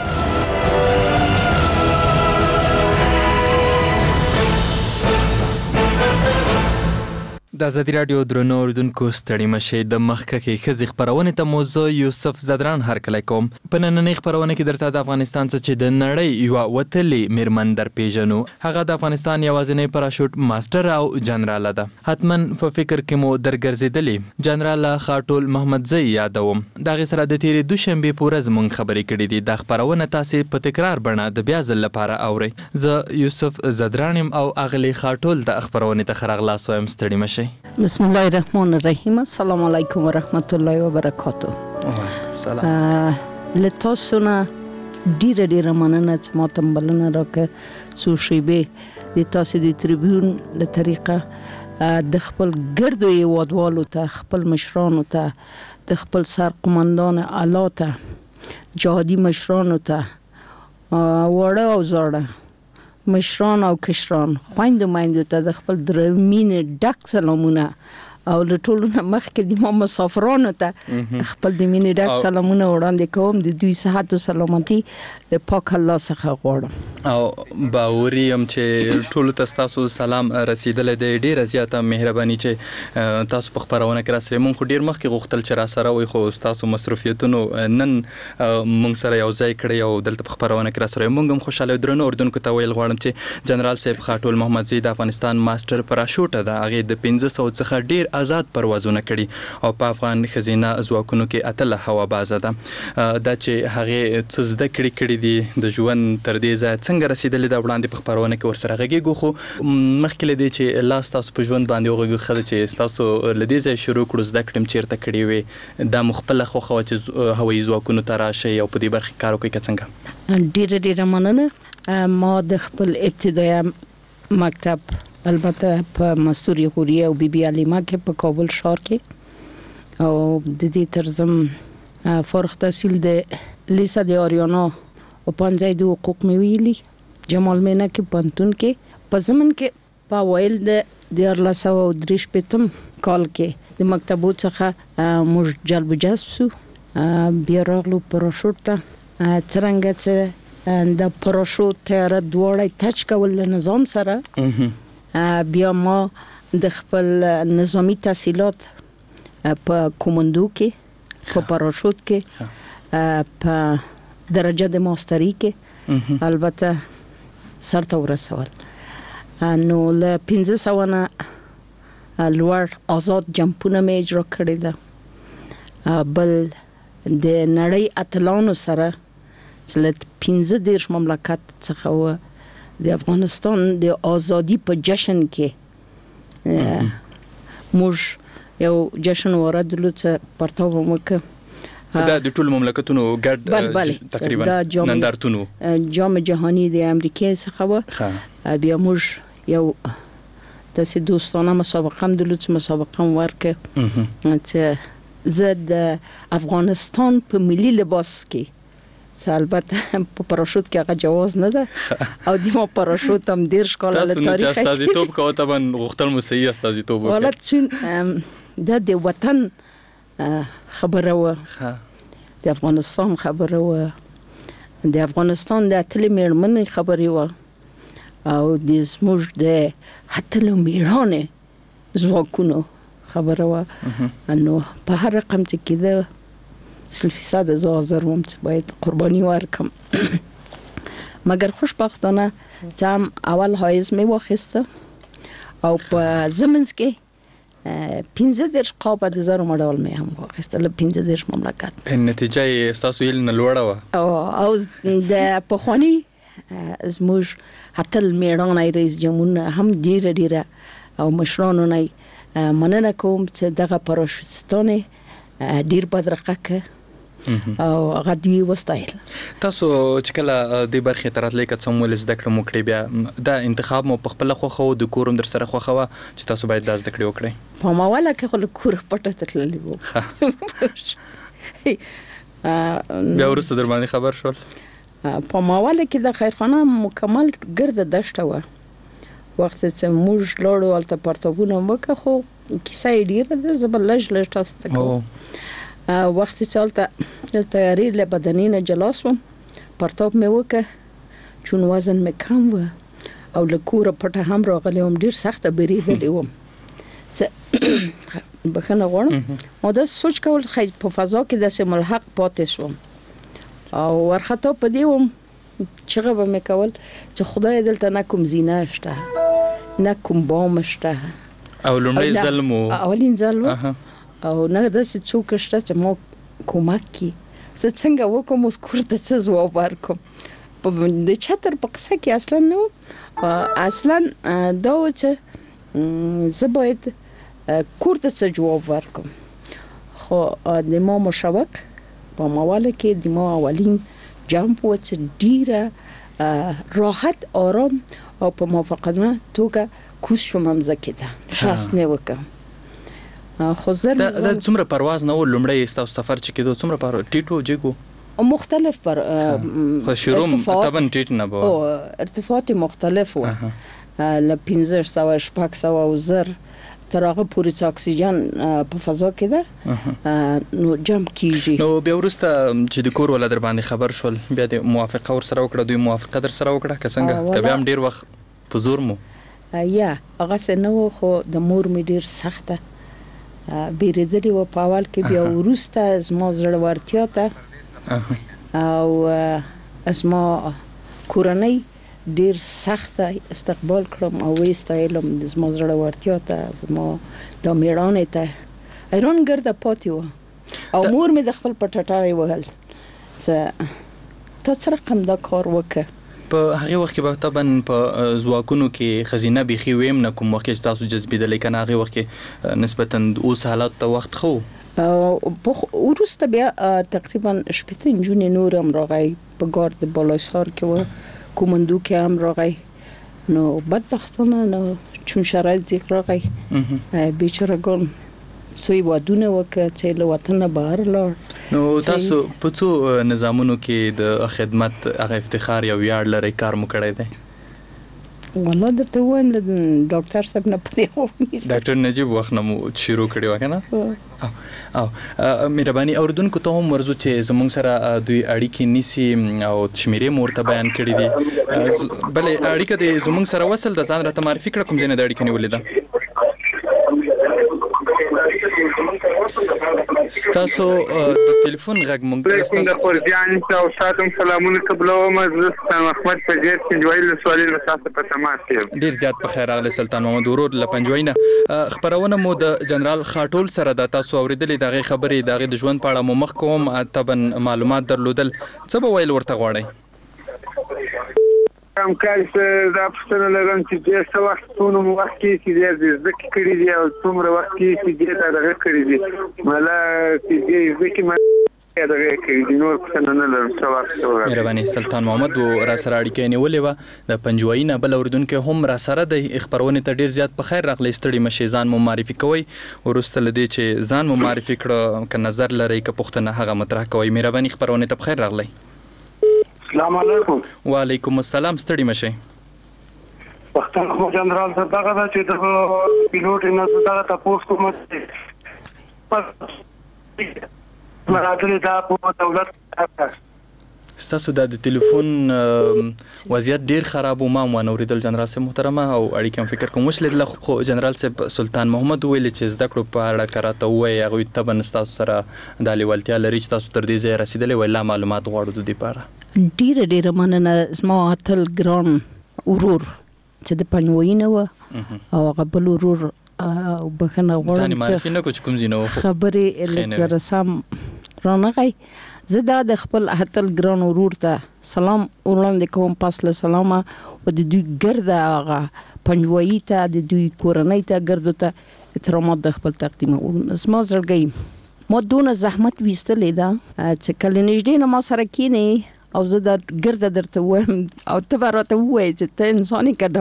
د ازادي رادیو درنو اوریدونکو ستړي مشه د مخکخي خزي خبرونه ته موضوع یوسف زدران هرکلی کوم. په نننۍ خبرونه کې درته د افغانستان څخه چې د نړۍ یو وتلې میرمن در پیژنو. هغه د افغانستان یوازینی پراشوټ ماستر او جنرال ده. حتما په فکر کې مو درګرځیدلې جنرال خاټول محمدزی یادوم. دغه سره د تیرې دوشنبه پورز مونږ خبرې کړې دي. د خبرونه تاسو په تکرار بڼه د بیا ځل لپاره اورئ. زه یوسف زدرانم او اغلی خاټول د خبرونه ته خرغلاس وایم. ستړي مشه. بسم الله الرحمن الرحیم. السلام علیکم و رحمت الله و برکاته. سلام. لتاسونه ډیره ډیره مننه چې ما ته بلنه راکړه څو شیبې د تاسو د تریبیون له طریقه د خپل ګردو هیوادوالو ته خپل مشرانو ته د خپل سرقمندان اعلی ته جهادي مشرانو ته وړه او زاړه مشران او کشران خويندو مایندو ته د خپل درمین ډک سلامونه او له ټولو نه مخکې د ما مسافرانو ته خپل د مینې ډک سلامونه وړاندې کوم. د دوی صحت او سلامتي د پاک الله څخه غواړم او باوري هم چې ټولو ته تاسو سلام رسیدل دی. ډیره زیاته مهرباني چې تاسو په خبرونه کې راسره مونږ ډیر مخکې غوښتل چې را سره وي خو تاسو مصروفیتونو نن مونږ سره یو ځای کړی او دلته په خبرونه کې راسره مونږ هم خوشاله درنو اردوونکو ته ویل غواړم چې جنرال صاحب خاټول محمدزی د افغانستان ماستر پراشوټ ده. هغه د پنځه سوه څخه ډیر آزاد پروازونه کړي او په افغان خزینه ځواکونو کې اتله هوا بازه ده. دا چې هغه څه زده کړي کړي دي د ژوند تر دې ځای څنګه رسیدلې دا وړاندې په خبرونه کې ورسره غږیږو خو مخکې لدی چې لاس تاسو په ژوند باندې وغږو خله چې تاسو لدی ځای شروع کړو زده کړم چیرته کړی وي دا مخبل خو خو چې هوایي ځواکونو ته راشي او په دې برخه کار وکړي څنګه. ډیره ډیره مننه. ما د خپل ابتدایي مکتب البته په مستوری غوریه او بی بی علیمه کې په کابل ښار کې او د دې ترزم فارغ التحصیل د لیسا د آریانا او پنځه د حقوق میویلی جمال مینا کې پنتون کې په زمن کې په ویل د دیارلس او دریش پتم کال کې د مکتبو څخه موږ جلب جذب سو بیا راغلو پراشوټ ته څنګه چې د پراشوټ تیاره دواړه ټچ کول نظام سره بیا ما د خپل نظامی تحصیلات په کومندو کې په پراشوټ کې په درجه د ماستری کې البته سرته ورسول. نو له پنځه سوه نه لوړ آزاد جمپونه مې اجرا کړی ده. بل د نړۍ اتلانو سره له پنځه دېرش مملکت څخه و د افغانستان د ازادي په جشن کې موږ یو جشن وردلو چې پرتاب موږ دا د ټول مملکتونو ګډ تقریبا نندارتونو جام جهانی د امریکا څخه و. بیا موږ یو داسې دوستانه مسابقه هم درلود چې مسابقه هم ورکه چې زه د افغانستان په ملي لباس کې چې البته په پاراشوت کې هغه جواز نه ده او د ما پاراشوت هم ډېر ښکلی له تاریخ تاسو چې استازیتوب کوئ طبعا غوښتل مو صحیح استازیتوب وکړئ. ولې چې دا د وطن خبره وه، د افغانستان خبره وه، د افغانستان د اتلې مېرمنې خبرې وه او د زموږ د اتلو مېړانې ځواکونو خبره وه. نو په هر رقم چې کېده سل فیصد زه حاضر وم چې باید قرباني ورکم. مګر خوشبختانه چې هم اول حایز مې واخیسته او په زمنځ کې پنځه دېرش قابه د زرو مډال مې هم واخیسته له پنځه دېرش مملکت. نتیجه یې ستاسو هیله نه لوړه وه او د پخواني زموږ اتل مېړانه رئیس جمهور هم ډېره ډېره او مشرانو نه مننه کوم چې دغه پاراشوتستان ډېر بدرقه که او هغه دوی وستایل. تاسو چې کله د برخې ته راتلئ که څه هم ولې زده کړه مو کړې بیا دا انتخاب مو په خپله خوښه و، د کور هم در سره خوښه وه چې تاسو باید دا زده کړې وکړئ؟ په ماوله کې خو له کوره پټه تللي وو. بیا وروسته در باندې خبر شول؟ په ماوله کې د خیرخانه مکمل ګرده دشته وه. وخت چې موږ لاړو هلته پرتابونه وکړه خو کیسه یې ډېره ده، زه به لږ لږ تاسو ته کوم. وخت چې هلته د تیارې له بدنۍ نه جلا سوم، پرتاب مې وکړه چون وزن مې کم و او له کوره پټه هم راغلی وم، ډېر سخته بریدلی وم چې بخښنه غواړم. ما داسې سوچ کول په فضا کې داسې ملحق پاتې سوم او ورخطا په دې وم چغه به مې کول چې خدای دلته نه کوم زینه شته نه کوم بام شته او لومړی ځل مو اولین ځل و او نه داسې څوک شته چې ما کومک کړي. زه څنګه وکړم اوس کور ته څه ځواب ورکړم؟ د چتر په قصه کې اصلا نه و. اصلا دا و چې زه باید کور ته څه جواب ورکړم. خو د ما مشوق په مواله کې د ما اولین جمپ و چې ډیره راحت آرام او په موافقتنه توګه کوز شوم مځکې ته شاست مې وکړم. خو زر دا څومره پرواز نه و لومړی ستاسو سفر چې کېدو؟ څومره پرواز ټیټ و جګ و؟ مختلف پر خو شروع طبعا ټیټ نه به ارتفاعات مختلف و له پنځه سوه شپږ سوه او زر تر هغه پورې چې اکسیجن په فضا کې ده نو جمپ کیږي. نو بیا وروسته چې د کور والا در باندې خبر شول بیا د موافقه ورسره وکړه؟ دوی موافقه در سره وکړه که څنګه؟ که بیا هم ډېر وخت په زور مو؟ یا هغسې نه و خو د مور مې ډېر سخته بیریدلې وه په اول کې. بیا وروسته زما زړورتیا ته او زما کورنۍ ډیر سخت استقبال کړم او وستایلم زما زړورتیا ته، زما د میړانې ته. ایران ګرده پاتې و او مور مې د خپل پټاټای وهل چې تا څه رقم دا کار وکړه. په هغه وخت کې به طبعا په ځواکونو کې خزینه بيخي ویم نه کوم وخت چې تاسو جذبېدلې کنه هغه وخت کې نسبتا اوس حالات ته وخت خو په وروسته بیا تقریبا شپږ جون نور هم راغی په ګارد بالاسار کې و کومندو کې هم راغی. نو بدبختانه نو چون شرایط ذکر راغی بیچارهګان سوی ودونه وکړه چې له وطن بهر لاړ. نو تاسو په څو نظامونو کې د خدمت هغه افتخار یا ویاړ لري کار مو کړی دی؟ والله درته وایم له ډاکټر صاحب نه پدې خو ډاکټر نجیب وخت نه مو شروع کړی و کنه؟ او مهرباني اوردونکو ته هم ورزو چې زمونږ سره دوی اړیکې نیسي او شمیرې مو ورته بیان کړي دي. بلې اړیکه د زمونږ سره وصل د ځان راته معرفي کړه کوم ځای نه د اړیکې نیولې ده؟ ستاسو د ټلیفون غږ مونږ تاسو د خورجان او ساتم سلامونه قبلوم زه محمد فجر پنجوي له سوالي له تاسو په تماس یم. ډیر زیات په خیر راغلی سلطان محمد ورور له پنجوي نه خبرونه مو د جنرال خاټول سره د تاسو اوریدلې دغه خبرې دغه د ژوند په اړه مو مخ کوم تبن معلومات درلودل څه به ویل ورته غواړئ؟ هم کال څه دا پښتنه لرم چې ډېر څه وخت څونه مو وخت کې چې ډېر دې زده کړي دي او څومره وخت کې چې ډېر تا دغه کړي دي مله چې ډېر زده کې ما دغه کړي دي نور پښتنه نه لرم څه وخت مهرباني سلطان محمد و را سره اړیکې نیولې وه د پنجوایي نه بل اردوونکی هم را سره د خپرونې ته ډېر زیات په خیر راغلی ستړي مشئ ځان مو معرفي کوئ وروسته له دې چې ځان مو معرفي کړه که نظر لرئ که پوښتنه هغه مطرح کوئ مهرباني خپرونې ته په خیر راغلی. السلام علیکم. وعلیکم السلام ستړي مشئ. پښتون خو جنرال څه دغه ده چې د پیلوټ نه دغه تاسو کوم مراتب دا په دولت ستاسو د ټلیفون وضعیت ډیر خراب و ما ونه اوریدل جنرال صاحب محترمه او اړیکې هم فکر کوم وش لیدل خو جنرال صاحب سلطان محمد ویل چې زده کړو په اړه کراته وایي هغوی تبن ستاسو سره د لیوالتیا لري چې تاسو تر دې ځایه رسېدلی وایي لا معلومات غواړو د دې په اړه. ډیره ډیره مننه زما اتل ګران ورور چې د پنجوایي نه و او هغه بل ورور بخښنه غواړم چې خبرې لږ زره سم رانغی. زه دا د خپل اتل ګران ورور ته سلام وړاندې کوم پاس له سلامه او د دوی ګرده هغه پنجوایي ته د دوی کورنۍ ته ګردو ته احترامات د خپل تقدیموم. زما زړګی ما دونه زحمت ویستلې ده چې کله نږدې نه ما سره کینې او زه د ګرده درته وایم او ته به راته ووایې چې ته انساني که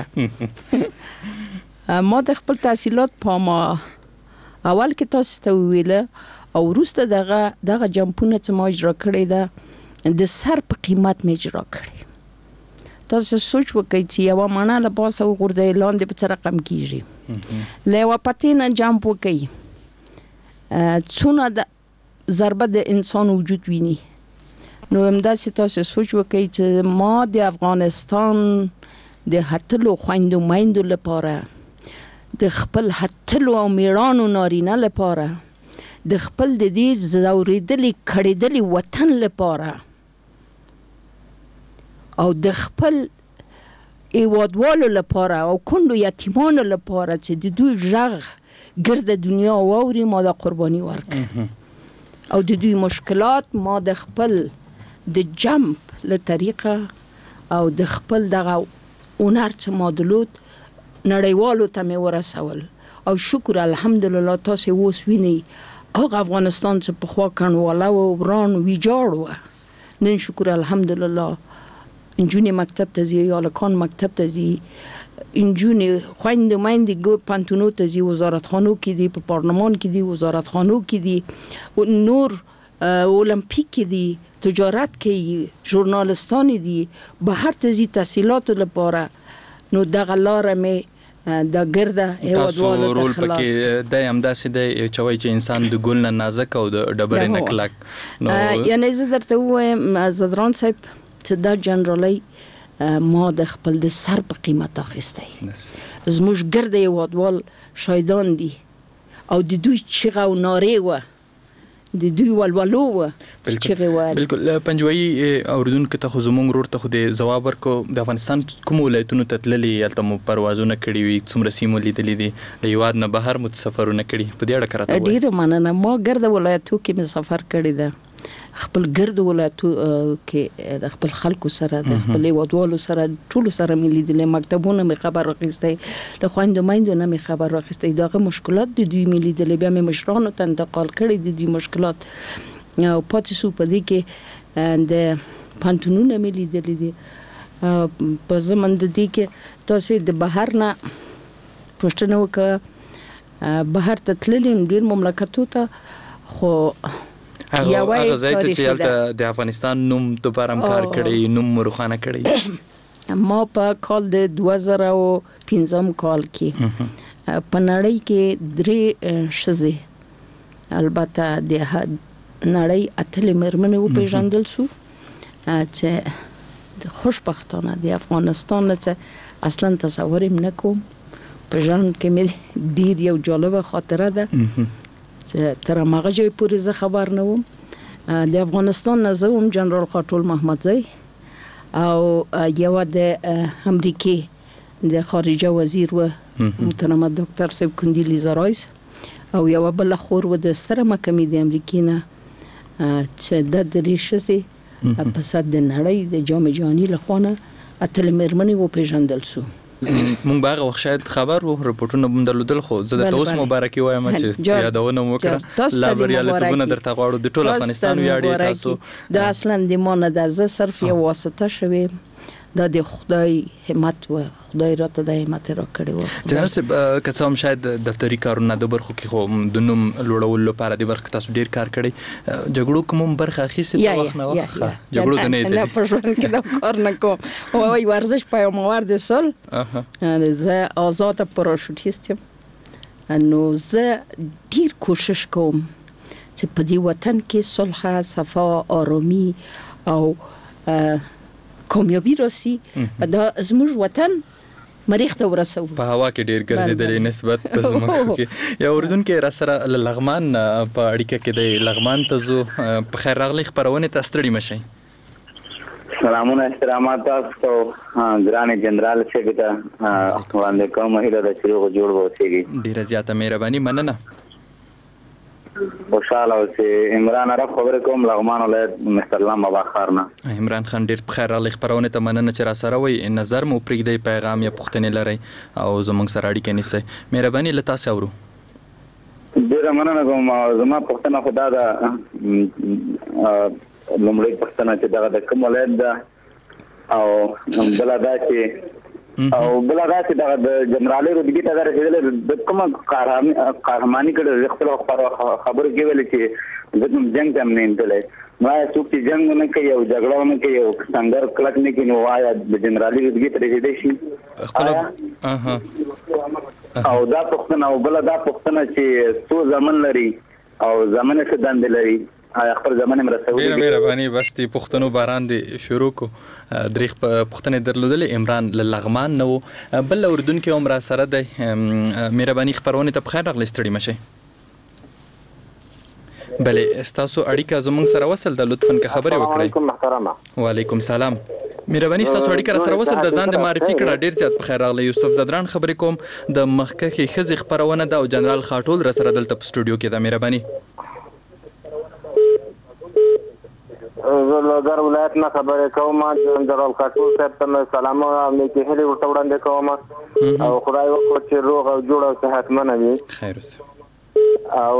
ډبره ما د خپل تحصیلات په ما اول کې تاسو ته وویله او وروسته دغه دغه جمپونه چې ما اجرا کړی ده د سر په قیمت مې اجرا کړی. تاسو سوچ وکړئ چې یوه مڼه له پاسه وغورځئ لاندې په څه رقم کېږي له یوه پتې نه جمپ وکړئ څونه د ضربه د انسان وجود ویني. نو همداسې تاسو سوچ وکړئ چې ما د افغانستان د هتلو خویندو میندو لپاره د خپل هتلو او میړانو نارینه لپاره د خپل د دې زوریدلي کړېدلي وطن لپاره او د خپل هیوادوالو لپاره او کونډو یتیمانو لپاره چې د دوی غږ ګرده دنیا واوري ما د قرباني ورکړ او د دوی مشکلات ما د خپل د جمپ له طریقه او د خپل دغه هنر چې ما درلود نړیوالو ته مې ورسول او شکر الحمدلله تاسې اوس وینئ هغه افغانستان چې پخوا کنډواله و وران ویجاړ و نن شکر الحمدلله نجونې مکتب ته ځي هلکان مکتب ته ځي نجونې خویندې میندې پوهنتونو ته ځي وزارتخانو کې دي په پارلمان کې دي وزارتخانو کې دي نور اولمپیک کې دي تجارت کوي ژورنالستان دي بهر ته ځي تحصیلاتو لپاره نو دغه لاره مې دا ګرده هیوادوالو ته خلاص پکې دی همداسې دی چې وایي چې انسان د ګل نه نازک او د ډبرې نه کلک یعنی زه درته ووایم زدران صاحب چې دا جنرالۍ ما د خپل د سر په قیمت اخیستی زموږ ګرده هیوادوال شهیدان دي او د دوی چیغه او نارې وه د دوی ولولو وه چې چیغې ویل. بلکل پنجوایي اورېدونکو ته خو زموږ ورور ته خو د ځواب ورکړو د افغانستان کومو ولایتونو ته تللي هلته مو پروازونه کړي وي څومره سیمو لیدلي دي له هېواد نه بهر مو سفرونه کړي په دې اړه که راته ووایئ. ډېره مننه ما ګرده ولایتو کې مې سفر کړی ده خپل ګرد ولایتو کې د خپل خلکو سره د خپل هیوادوالو سره ټولو سره مې لیدلې مکتبونه مې خبر واخیستی له خویندو میندو نه مې خبر واخیستی دغه مشکلات د دوی مې لیدلې بیا مې مشرانو ته انتقال کړی د دوی مشکلات او پاتې شو په دې کې د پوهنتونونه مې لیدلي دي په زمن د دې کې تاسو د بهر نه پوښتنه وکړه بهر ته تللي ډېر مملکتو ته خو هغه ځای ته چې هلته د افغانستان نوم دوباره هم کار کړی نوم روښانه کړی ما په کال د دوه زره او پنځم کال کې په نړۍ کې درې ښځې البته د نړۍ اتلې مېرمنې وپېژندل شو چې خوشبختانه د افغانستان نه چې اصلا تصور یې نه کوم په ژوند کې مې ډېر یو جالبه خاطره ده چې تر هغه ځای پورې زه خبر نه وم. د افغانستان نه زه وم جنرال خاټول محمدزی او یو د امریکې د خارجه وزیر و محترم ډاکټر صاحب کندیلیزا رایس او یو بل خور و د ستره محکمې د امریکې نه چې د درېشسي په صد د نړۍ د جام جهاني لخوانه اتل مرمنې و پیژندل سو. مونږ باغه وخت شاید خبر وو رپورټونه بم درلودل خو زه د توس مبارکي وایم چې یادونه وکړه لا بریالیتونه درته غواړو د ټول افغانستان ویاړي تاسو د اصلا د مونږ د ز صرف یو واسطه شوی د د خدای همت و خدای راته د همت را کړی و. جنرال صاحب که څوم شاید دفتری کارونه د برخو کې خو د نوم لوړولو لپاره د برخه تاسو ډیر کار کړی جګړو کوم برخه اخیسته په وخت نه وخت جګړو ته نه نه پرځول کې دا کار نه کوم او ورزش پایم ورد سال زه آزاد پاراشوتیست یم نو زه ډیر کوشش کوم چې په دې وطن کې صلح صفا آرامی او کامیابی راسي دا زموږ وطن مریخ ته ورسو. په هوا کې ډیر ګرځېدلې نسبت په زموږ کې یا اردن کې را سره لغمان په اړیکه کې د لغمان ته زو په خیر راغلی خبرونه ته ستړي مشي. سلامونه احترامات تاسو ګران جنرال صاحب ته وړاندې کوم هیله د شروع جوړ ووسیږي. ډیر زیاته مهرباني مننه. خوشاله اوسې عمران عرب خبرې کوم لغمان ولایت مستلام بابا خارنه. عمران خان ډیر بخیر راغلی خبرونه ته مننه چې را سره وي نظر مو پرېږدئ پیغام یا پوښتنې لرئ او زموږ سره اړیکه نیسئ. مهرباني له تاسو اورو. ډیره مننه کوم. زما پوښتنه خو دا ده لومړی پوښتنه چې دغه د کوم ولایت ده او بله دا چې او بل هغه چې دا د جنرالي رتبې ته رسیدل د کومه قهرماني کړي خپل خبرو کې ویل چې د جنگ ته نه انتلې ما څوک چې جنگ نه کوي او جګړه نه کوي او څنګه کلک نه کوي نو وایا د جنرالي رتبې ته رسیدل شي خپل او دا پښتنه او بل دا پښتنه چې څو ځمن لري او ځمنه څه دند لري خپل ځمنه مرسته ډیره مهرباني بس دی پښتنو باران دی شروع کو دریخ پښتنه درلودلې عمران لغمان نو بل اردن کې عمر سره دی مهرباني خبرونه ته بخیر راغلی ستړي مشي. بله استاسو اړیکه زموږ سره وصل د لطفاً که خبرې وکړئ. وعلیکم محترمه. وعلیکم سلام. مهرباني ستاسو اړیکه سره وصل د ځان د معرفي کړه ډیر زیات بخیر راغلی. یوسف زدران خبرې کوم د مخکخي خزي خبرونه د جنرال خاټول را سره دلته په سټوډیو کې د مهرباني زه لږ ولایت نه خبرې کوم جنرال خاټول صاحب ته سلام او نیکي هلي ورته وړاندې کوم او خدای وکړي چې روغ او جوړ او صحتمن وي. خیر اوسه. او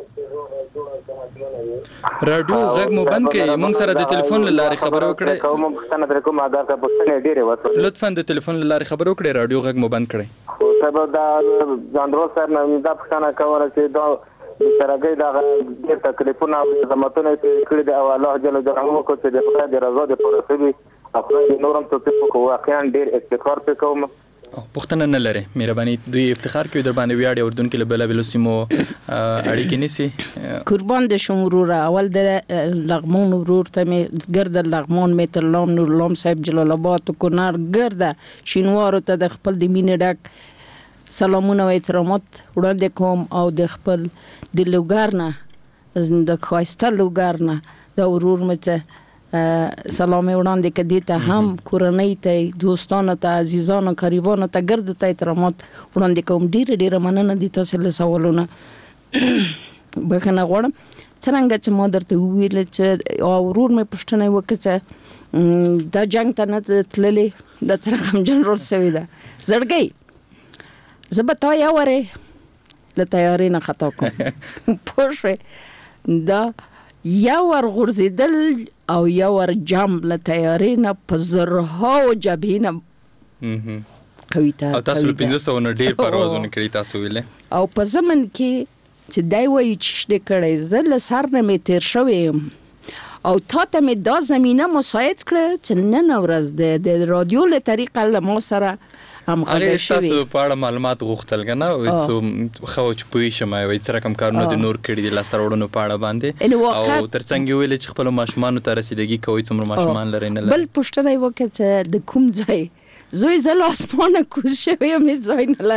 رادیو غږ مو بند کړئ. موږ سره د ټلیفون لارې خبرې وکړئ. کوم پښتنه در کوم اگر کا پښتنه ډیره وته لطفاً د ټلیفون لارې خبرې وکړئ. رادیو غږ مو بند کړئ. خو سبب دا جنرال صاحب نه دا پښتنه کوله چې دا د سرګي دا د تکلیفونه او زماتونه کړي د الله جل جلاله کو چې د خدای د رضا د پرسبي خپل نورم توفیق کو واقعا ډیر افتخار وکوم. پښتنه نه لري مهرباني دوی افتخار کوي در باندې ویاړي اردن کې بل بل سیمو اړیکې نسی قربان د شمرور اول د لغمون ورور ته می ګرد لغمون متر لام نور لام صاحب جلال آباد کنار ګرد شینوار ته د خپل د مینې ډک سلامونه او احترامات وړاندې کوم او د خپل د لوګارنه د خواسته لوګارنه د ورور مته سلام وړاندې کدي ته هم کورنۍ ته دوستانو ته عزیزانو قریبانو ته ګرد ته احترامات وړاندې کوم. ډیر ډیر مننه دي تاسو له سوالونه بخنه غواړم. څنګه چې ما درته ویل چې ورور مې پښتنه وکړه دا جنگ ته نه تللې د څرګم جنرال سوي ده زړګي زبتا یا وره له تیاری نه خطا کوم پوښه دا یا ور غرزیدل او یا ور جام له تیاری نه په زرها او جبینه قوي تا او تاسو پنځه سوه نه ډیر پروازونه کړی تاسو ویلې او په زمن کې چې دای وای چې کړي زل سر نه می تیر شوې او تا ته می دا زمينه مساعد کړ چې نن ورځ د رادیو له طریقه له ما سره هغه تاسو په اړه معلومات غوښتل کنه او څو خو چې پوي شمه وي څه رقم کارونه د نور کړي د لاس وړونو په اړه باندې او ترڅنګ ویل چې خپل ماشومان ته رسیدګي کوي څومره ماشومان لري نه بل پښتنه وکړه چې د کوم ځای زوی زل اسمانه کوز شوی مې ځای نه لرم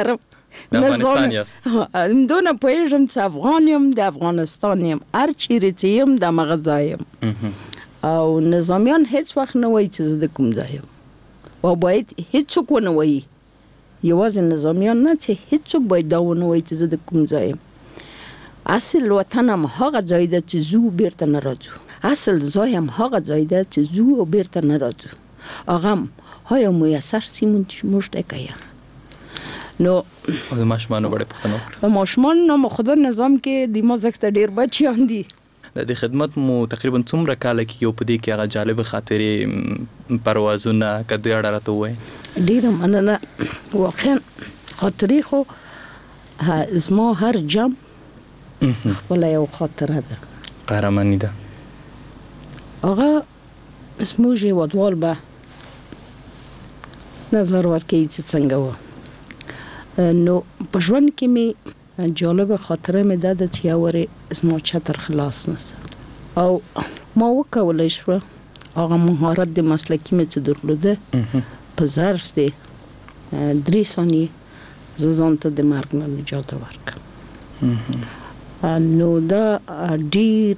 د افغانستان یاست همدونه پوهېږم چې افغان یم د افغانستان یم هر چیرې چې یم د همغه ځای یم او نظامیان هیڅ وخت نه وایي چې زه د کوم ځای یم او باید هیڅوک ونه وایي یوازې نظامیان نه چې هیڅوک باید دا ونه وایي چې زه د کوم ځای یم اصل وطن هم هغه ځای ده چې ځو بیرته نه راځو اصل ځای هم هغه ځای ده چې ځو او بیرته نه راځو هغه هم های میسر سیمون موږ ته کوي نو د ماشومانو بڑے پښتنو ماشومان نو خدا نظام کې د ما زکته ډیر بچیان دي د خدمت مو تقریبا څومره کال کې یو پدې کې هغه جالب خاطرې پروازونه کده اړه راته وای ډیر مننه واقعا خاطرې خو زما هر جام خپل یو خاطره ده قهرمانی ده هغه اسموږي ودوال به نظر ورکړي چې څنګه و نو په ژوند کې می جالب خاطره مې ده چې اوري اسمو چتر خلاص نس او ما وکولای شو هغه مهارت د مسلکی مې چې درلوده په ظرف دی درې ثانیې زه ته د مرګ نه نجات ورکړم نو دا ډیر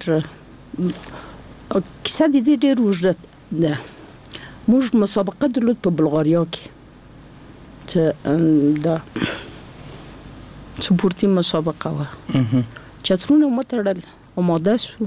کیسه دې ډیر وژده ده موږ مسابقه درلود په بلغاریا کې چې دا سپورتي مسابقه و چترونه متړل او ماده شو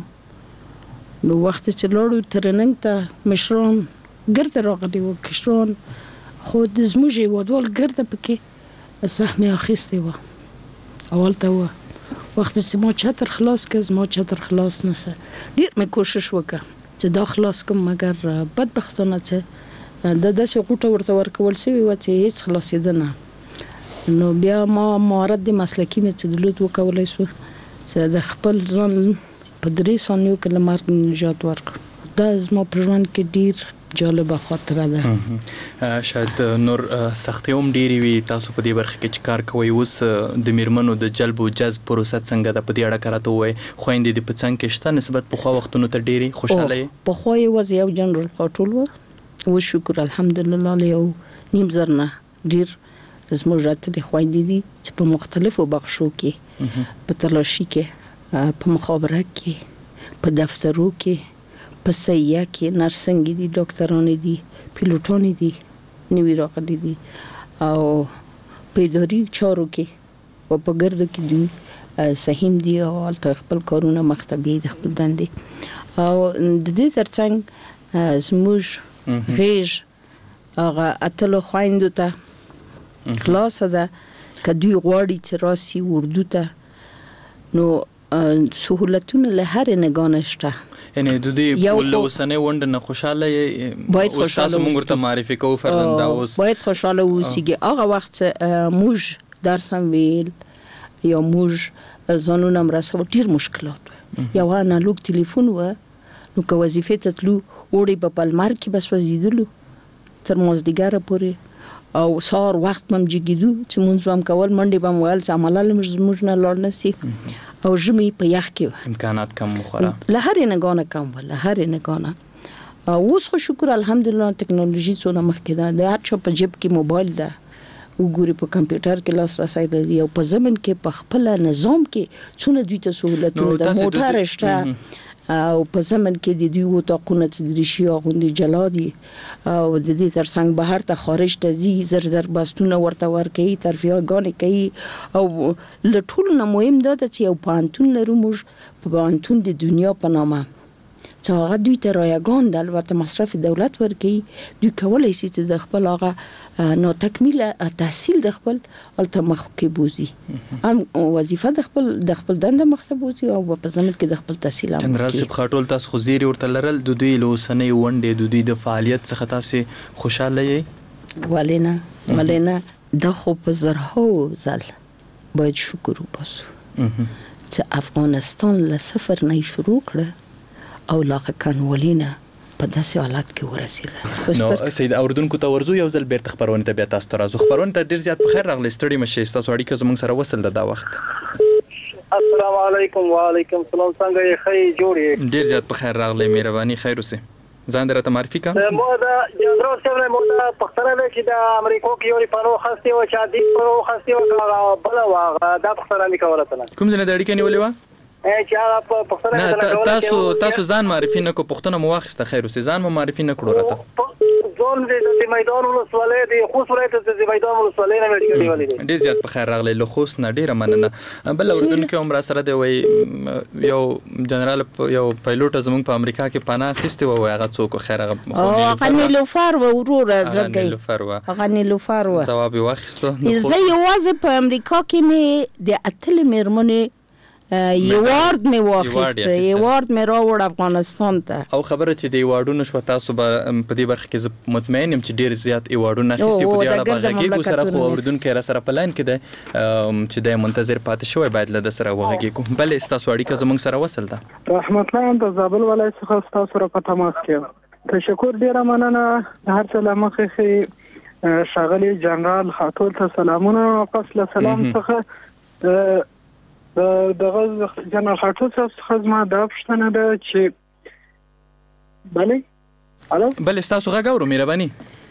نو وخت چې لاړو ترننګ ته مشران ګرد راغلي و کشران خو د زموږ ودول ګرد پکې سهمه اخیسته و اول ته و وخت چې ما چتر خلاص کړ ما چتر خلاص نسه ډیر مې کوشش وکړ چې دا خلاص کوم مګر بدبختانه چې د داسې غوټه ورته ورکول شوی و چې هیڅ خلاصېده نه نو بیا ما مهارت د مسلکي مې چې درلود وکولی شو چې د خپل ځان په درې ثانیو کې له مرګ نجات ورکړم دا زما په ژوند کې ډیر جالبه خاطره ده شاید نور سختي هم ډېرې وي تاسو په دې برخه کې چې کار کوئ اوس د میرمنو د جلب او جذب پروسه څنګه ده په دې اړه راته ووایئ خویندې دې په څنګ کې شته نسبت پخوا وختونو ته ډېرې خوشحاله یې پخوا یوازې یو جنرال خاټول و و شکر الحمدلله له یو نیم زر نه ډېر زموږ راتلې خویندې دي چې په مختلفو بخشو کې په تلاشي کې په مخابره کې په دفترو کې په سیه کې نرسنګ دي ډاکټران دي پیلوټان دي نوی راغلي دي او په اداري چارو کې او په ګردو کې دي سهیم دي او خپل کارونه مختبي د خپل دندې او د دې ترڅنګ زموږ غیږ هغه اتلو خویندو ته خلاصه ده که دوی غواړي چې راسي اردو ته نو سهولتونه له هر نگاه شته یعنی د دې ول وسنه وند نه خوشاله باید خوشاله موږ ته معرفي کوو فرزنده اوس باید خوشاله اوسېږي هغه وخت موږ درسم ویل یا موږ ځانونه مرسته ډیر مشکلات یو انالوګ ټلیفون و نو که وظیفه ته تلو وړي په پلمر کې بس وزیدلو تر مازدیګر پورې او سار وخت مم جګیدو چې مونږ هم کول منډي بم ویل چې عملاله موږ نه لړ نسی او ژمي په یخ کې امکانات کم مخوره له هر نگاه کم ولا هر نگاه اوس خو شکر الحمدلله ټکنالوژي څونه مخکې ده د هر چا په جیب کې موبایل ده وګوري په کمپیوټر کې لاس راسي لري او په زمن کې په خپل نظام کې څونه دوی ته سہولتونه د موټر شته او په زمن کې د دوی وټاقونه چې درشي غوندي جلادي او د دې ترڅنګ بهر ته خارج ته زی زر زر باستونه ورته ورکي ترفیهګانې کوي او لټول نه مهم ده چې یو پانتون لرو موږ په پانتون د دنیا په نامه چې هغه دوی ته رایگان د البته مصرف دولت ورکي دوی کولای شي چې د خپل هغه نو تکمیل تحصیل د خپل التمخ کې بوزي هم وظیفه د خپل د خپل دنده مختبوزي او په زمین کې د خپل تحصیل هم جنرال صاحب خاطول تاسو خو زیری ورته لرل د دوی لوسنې ونډې د دوی د فعالیت څخه تاسو خوشاله یې ولینا ولینا د خو په زرهو ځل باید شکر وباسو چې افغانستان له صفر نه شروع کړ او لاغه کنولینا په داسې حالت کې ورسېده نو سید اوردونکو ته ورزو یو ځل بیرته خبرونه ته بیا تاسو ته راځو خبرونه ته ډیر زیات په خیر راغلی ستړي مشه تاسو اړیکه زموږ سره وصل ده دا وخت السلام علیکم وعلیکم السلام څنګه یې خی جوړې ډیر زیات په خیر راغلی مهرباني خیر اوسه ځان درته معرفي کا مو دا جنرال څنګه مو دا پښتنه ده چې د امریکا کې یو پانو خاصي او چې دی پانو خاصي او بل واغ دا پښتنه لیکوله تل کوم ځنه د اړیکې نیولې و چې په پښتنه نه تاسو تاسو ځان معرفي نه کو پښتنه مو واخسته خیر اوسې ځان مو معرفي نه کړو راته ځون دې د میدان ولسوالۍ دی خو سره د میدان ولسوالۍ نه اړیکې نیولې ډیر زیات په خیر راغلی له خوست نه ډیره مننه بل اردن کې عمر سره دی وای یو جنرال یو پایلوټ زموږ په امریکا کې پناه اخیسته و هغه څوک خیر هغه هغه نیلوفر و ورور زړګي نیلوفر و هغه نیلوفر و ثواب واخیسته زه یوازې په امریکا کې می د اتل میرمنې یوارد می واخیسته یوارد می راوړ افغانستان ته او خبره چې د ایوارډونو شو تاسو به په دې برخه کې مطمئن یم چې ډیر زیات ایوارډونه اخیستي په دې اړه باغږي سره خو اوردونکو را سره پلان کې ده چې د منتظر پاتې شوی باید له سره وغږی کو بل تاسو اړیکه زموږ سره وصل ده رحمت الله د زابل ولایت څخه تاسو سره په تماس کې تشکر ډیره مننه هر څه لمخې شاغلی جنرال خاطر ته سلامونه واپس له سلام څخه د دغه جنرال خاطر څخه زما د پښتنه ده چې بله الو بل تاسو غږ اورو مهرباني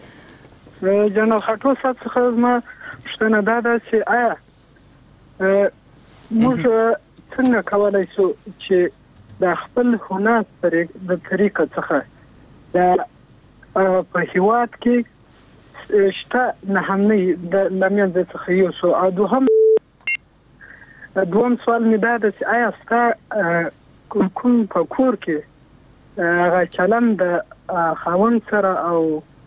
جنرال خاطر څخه زما پښتنه ده چې آیا موږ څنګه کولای شو چې د خپل هنر د طریقه څخه د په هیواد کې شته نه هم نه د لمنځه څخه یو سو او دوهم دوم سوال می دا ده چې آیا ستا کوم په کور کې هغه چلن د خاوند سره او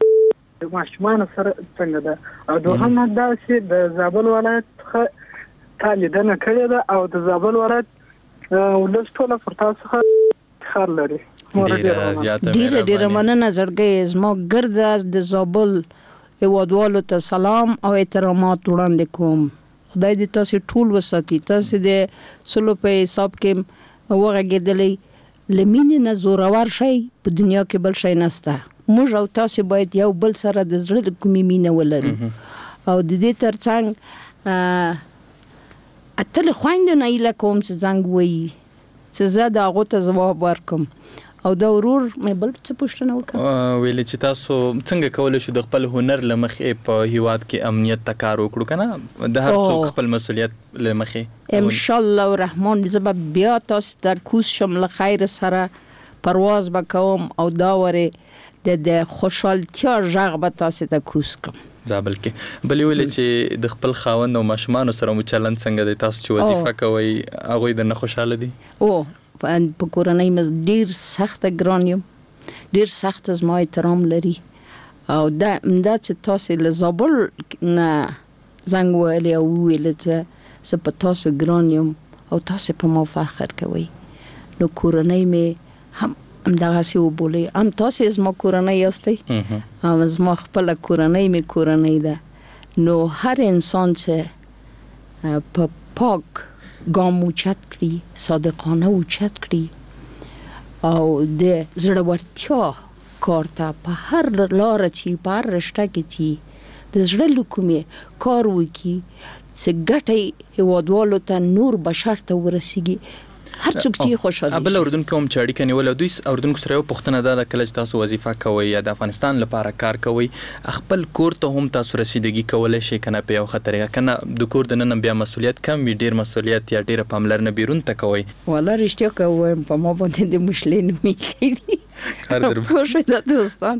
د ماشومان سره څنګه ده او دوهم دا چې د زابل ولایت څخه تا لیدنه کړې ده او د زابل ولایت ولس ټوله پر تاسو څخه خیر لري ډیره ډیره مننه زړګی زما ګرد د زابل هیوادوالو ته سلام او احترامات وړاندې کوم خدای دې تاسو ټول وساتي تاسو د سلو په حساب کې وغږېدلې لمینې نه زورور شي په دنیا کې بل شي نشته موږ او تاسو باید یو بل سره د زړه کومې مینه ولرو او د دې ترڅنګ اتل خويند نه اله کوم چې څنګه وایي چې زه دا غوته جواب ورکم او دا ورور مې بل څه پوښتنه وکړه ویل چې تاسو څنګه کولای شو د خپل هنر لمخې په هیواد کې امنیت ته کار وکړو کنه د هر څوک خپل مسولیت لمخې ان شاء الله الرحمن زه بیا تاسو ته کوس شم له خیر سره پرواز وکوم او دا وره د خوشحالتیا ژغ به تاسو ته کوس کوم زابل کې بل ویل چې د خپل خاوند او ماشومان سره مو چلند څنګه دی تاسو چې وظیفه کوي هغه د نه خوشاله دي او په کورنۍ مې ډیر سخت ګران یم ډیر سخت از ما احترام لري او دا دا چې تاسو له زابل نه زنګ ویلی او ویل چې زه په تاسو ګران یم او تاسو په ما فخر کوئ نو کورنۍ مې هم همدغه سی وبولي هم تاسو از ما کورنۍ یاستئ هم از ما خپل کورنۍ مې کورنۍ ده نو هر انسان چې په پاک ګام اوچت کړي صادقانه اوچت کړي او د زړورتیا کار ته په هر لار چې په هر رشته کې چې د زړه لکومې کار وکړي چې ګټه هیوادوالو ته نور بشر ته ورسیږي هر څوک چې خوشاله بل اردن کوم چې اړیکه نیول دوی اردن کو سره یو پښتنه ده د کله تاسو وظیفه کوي یا د افغانستان لپاره کار کوي خپل کور ته هم تاسو رسیدګي کولای شي کنه په یو خطر کنه د کور د نن بیا مسولیت کم وي ډیر مسولیت یا ډیر پاملرنه بیرون ته کوي والله رښتیا کوم په ما باندې د مشلین میږي کار در پوښه د دوستان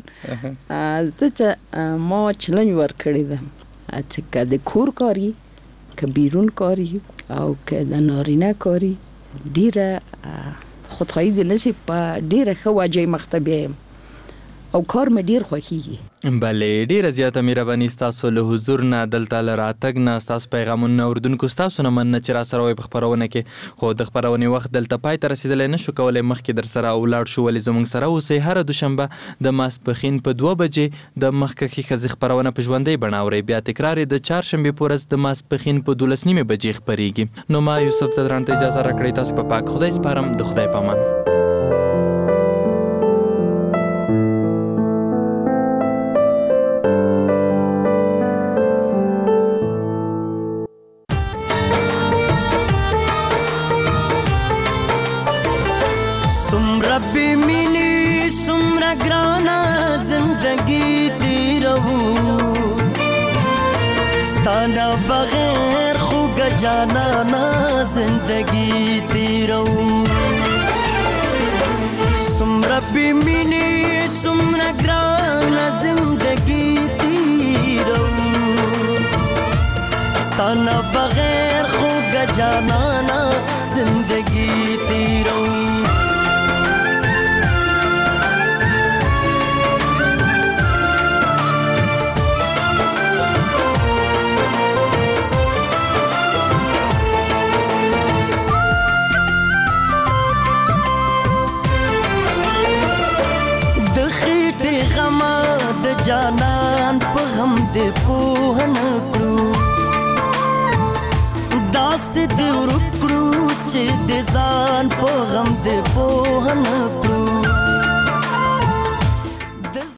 چې ما چلنج ور کړی ده چې کله کور کاری ک بیرون کاری او ک د نارینه کاری ډیره خودخواهی د نسی په ډیره ښه واجه مختبیم او کار مې ډیر خوښیږي بله ډیره زیاته مهرباني تاسو له حضور نه دلته لراتګ نه تاسو پیغامونه اوردونکو تاسو نه من چې را سره وي په خبرونه کې خو د خبرونه وخت دلته پای ته رسیدل نه شو کولای مخکې در سره ولاړ شو ولې زمونږ سره اوسې هر دوشنبه د ماسپخین په دوه بجې د مخکې خزي خبرونه په ژوندۍ بڼاوري بیا تکرار د چهارشنبه پورز د ماسپخین په دولس نیمه بجې خبريږي نو ما یوسف زدران ته اجازه راکړی تاسو په پاک خدای سپارم د خدای پامان سمرا بی مینی سمرا گران ستانا بغیر خوږه جانانا زندگی تیرو سمره بې مینې سمره ګرانه زندگی تیرو ستانا بغیر خوږه جانانا زندگی تیرو جانان په غم دې پوه نه کړو داسې دې ورک کړو چې د ځان په غم دې پوه نه کړو